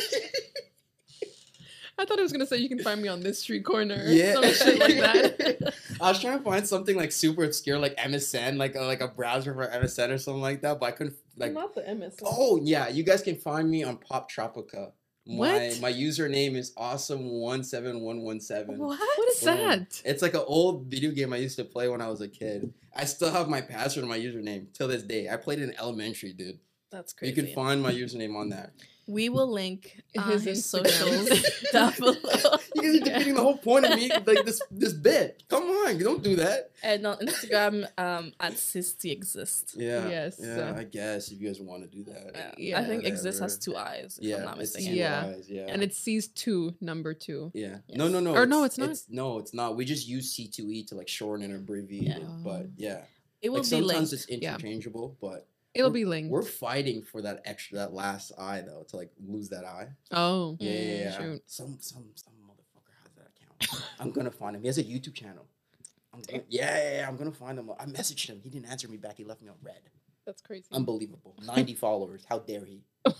I thought it was going to say you can find me on this street corner or Yeah, some shit like that. I was trying to find something like super obscure, like MSN, like a browser for MSN or something like that, but I couldn't. Like, Not the MS. oh yeah, you guys can find me on Pop Tropica. What? My username is awesome17117. What? What is Boom. that? It's like an old video game I used to play when I was a kid. I still have my password and my username till this day. I played it in elementary, dude. That's crazy. You can find my username on that. We will link His his Instagram. socials down below. You guys are defeating the whole point of me, like this bit. Come on, don't do that. And on Instagram, at SistyExist. Yeah. Yes. Yeah, I guess if you guys want to do that. Yeah, I think Exist has whatever. 2 eyes, if Yeah, I'm not it's mistaken. Yeah. eyes, yeah. And it's C's2, number 2. Yeah. Yes. No. Or no, it's not? No, it's not. We just use C2E to like shorten and abbreviate Yeah. it. But yeah. It will Like be sometimes linked. it's interchangeable, but It'll we're- be linked. We're fighting for that last eye though, to like lose that eye. Oh. Yeah. Shoot. Some motherfucker has that account. I'm gonna find him. He has a YouTube channel. I'm gonna find him. I messaged him. He didn't answer me back. He left me on red. That's crazy. Unbelievable. 90 followers. How dare he?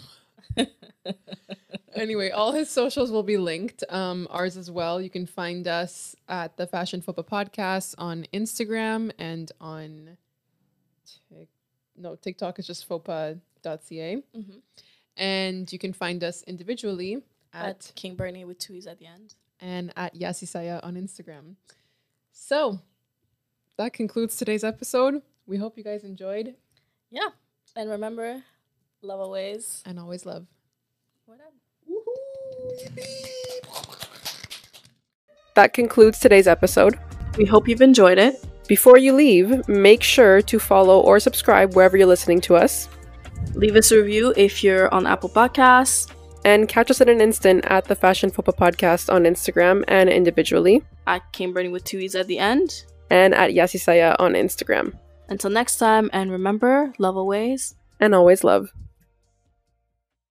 Anyway, all his socials will be linked. Ours as well. You can find us at the Fashion Football Podcast on Instagram and on TikTok is just fopa.ca. Mhm. And you can find us individually At King Bernie with 2 E's at the end. and at Yasisaya on Instagram. So that concludes today's episode. We hope you guys enjoyed Yeah. And remember, love always. and always love. What up? That concludes today's episode. We hope you've enjoyed it. Before you leave, make sure to follow or subscribe wherever you're listening to us. Leave us a review if you're on Apple Podcasts. And catch us in an instant at the Fashion Football Podcast on Instagram and individually. At King Bernie with 2 E's at the end. And at Yasisaya on Instagram. Until next time, and remember, love always. And always love.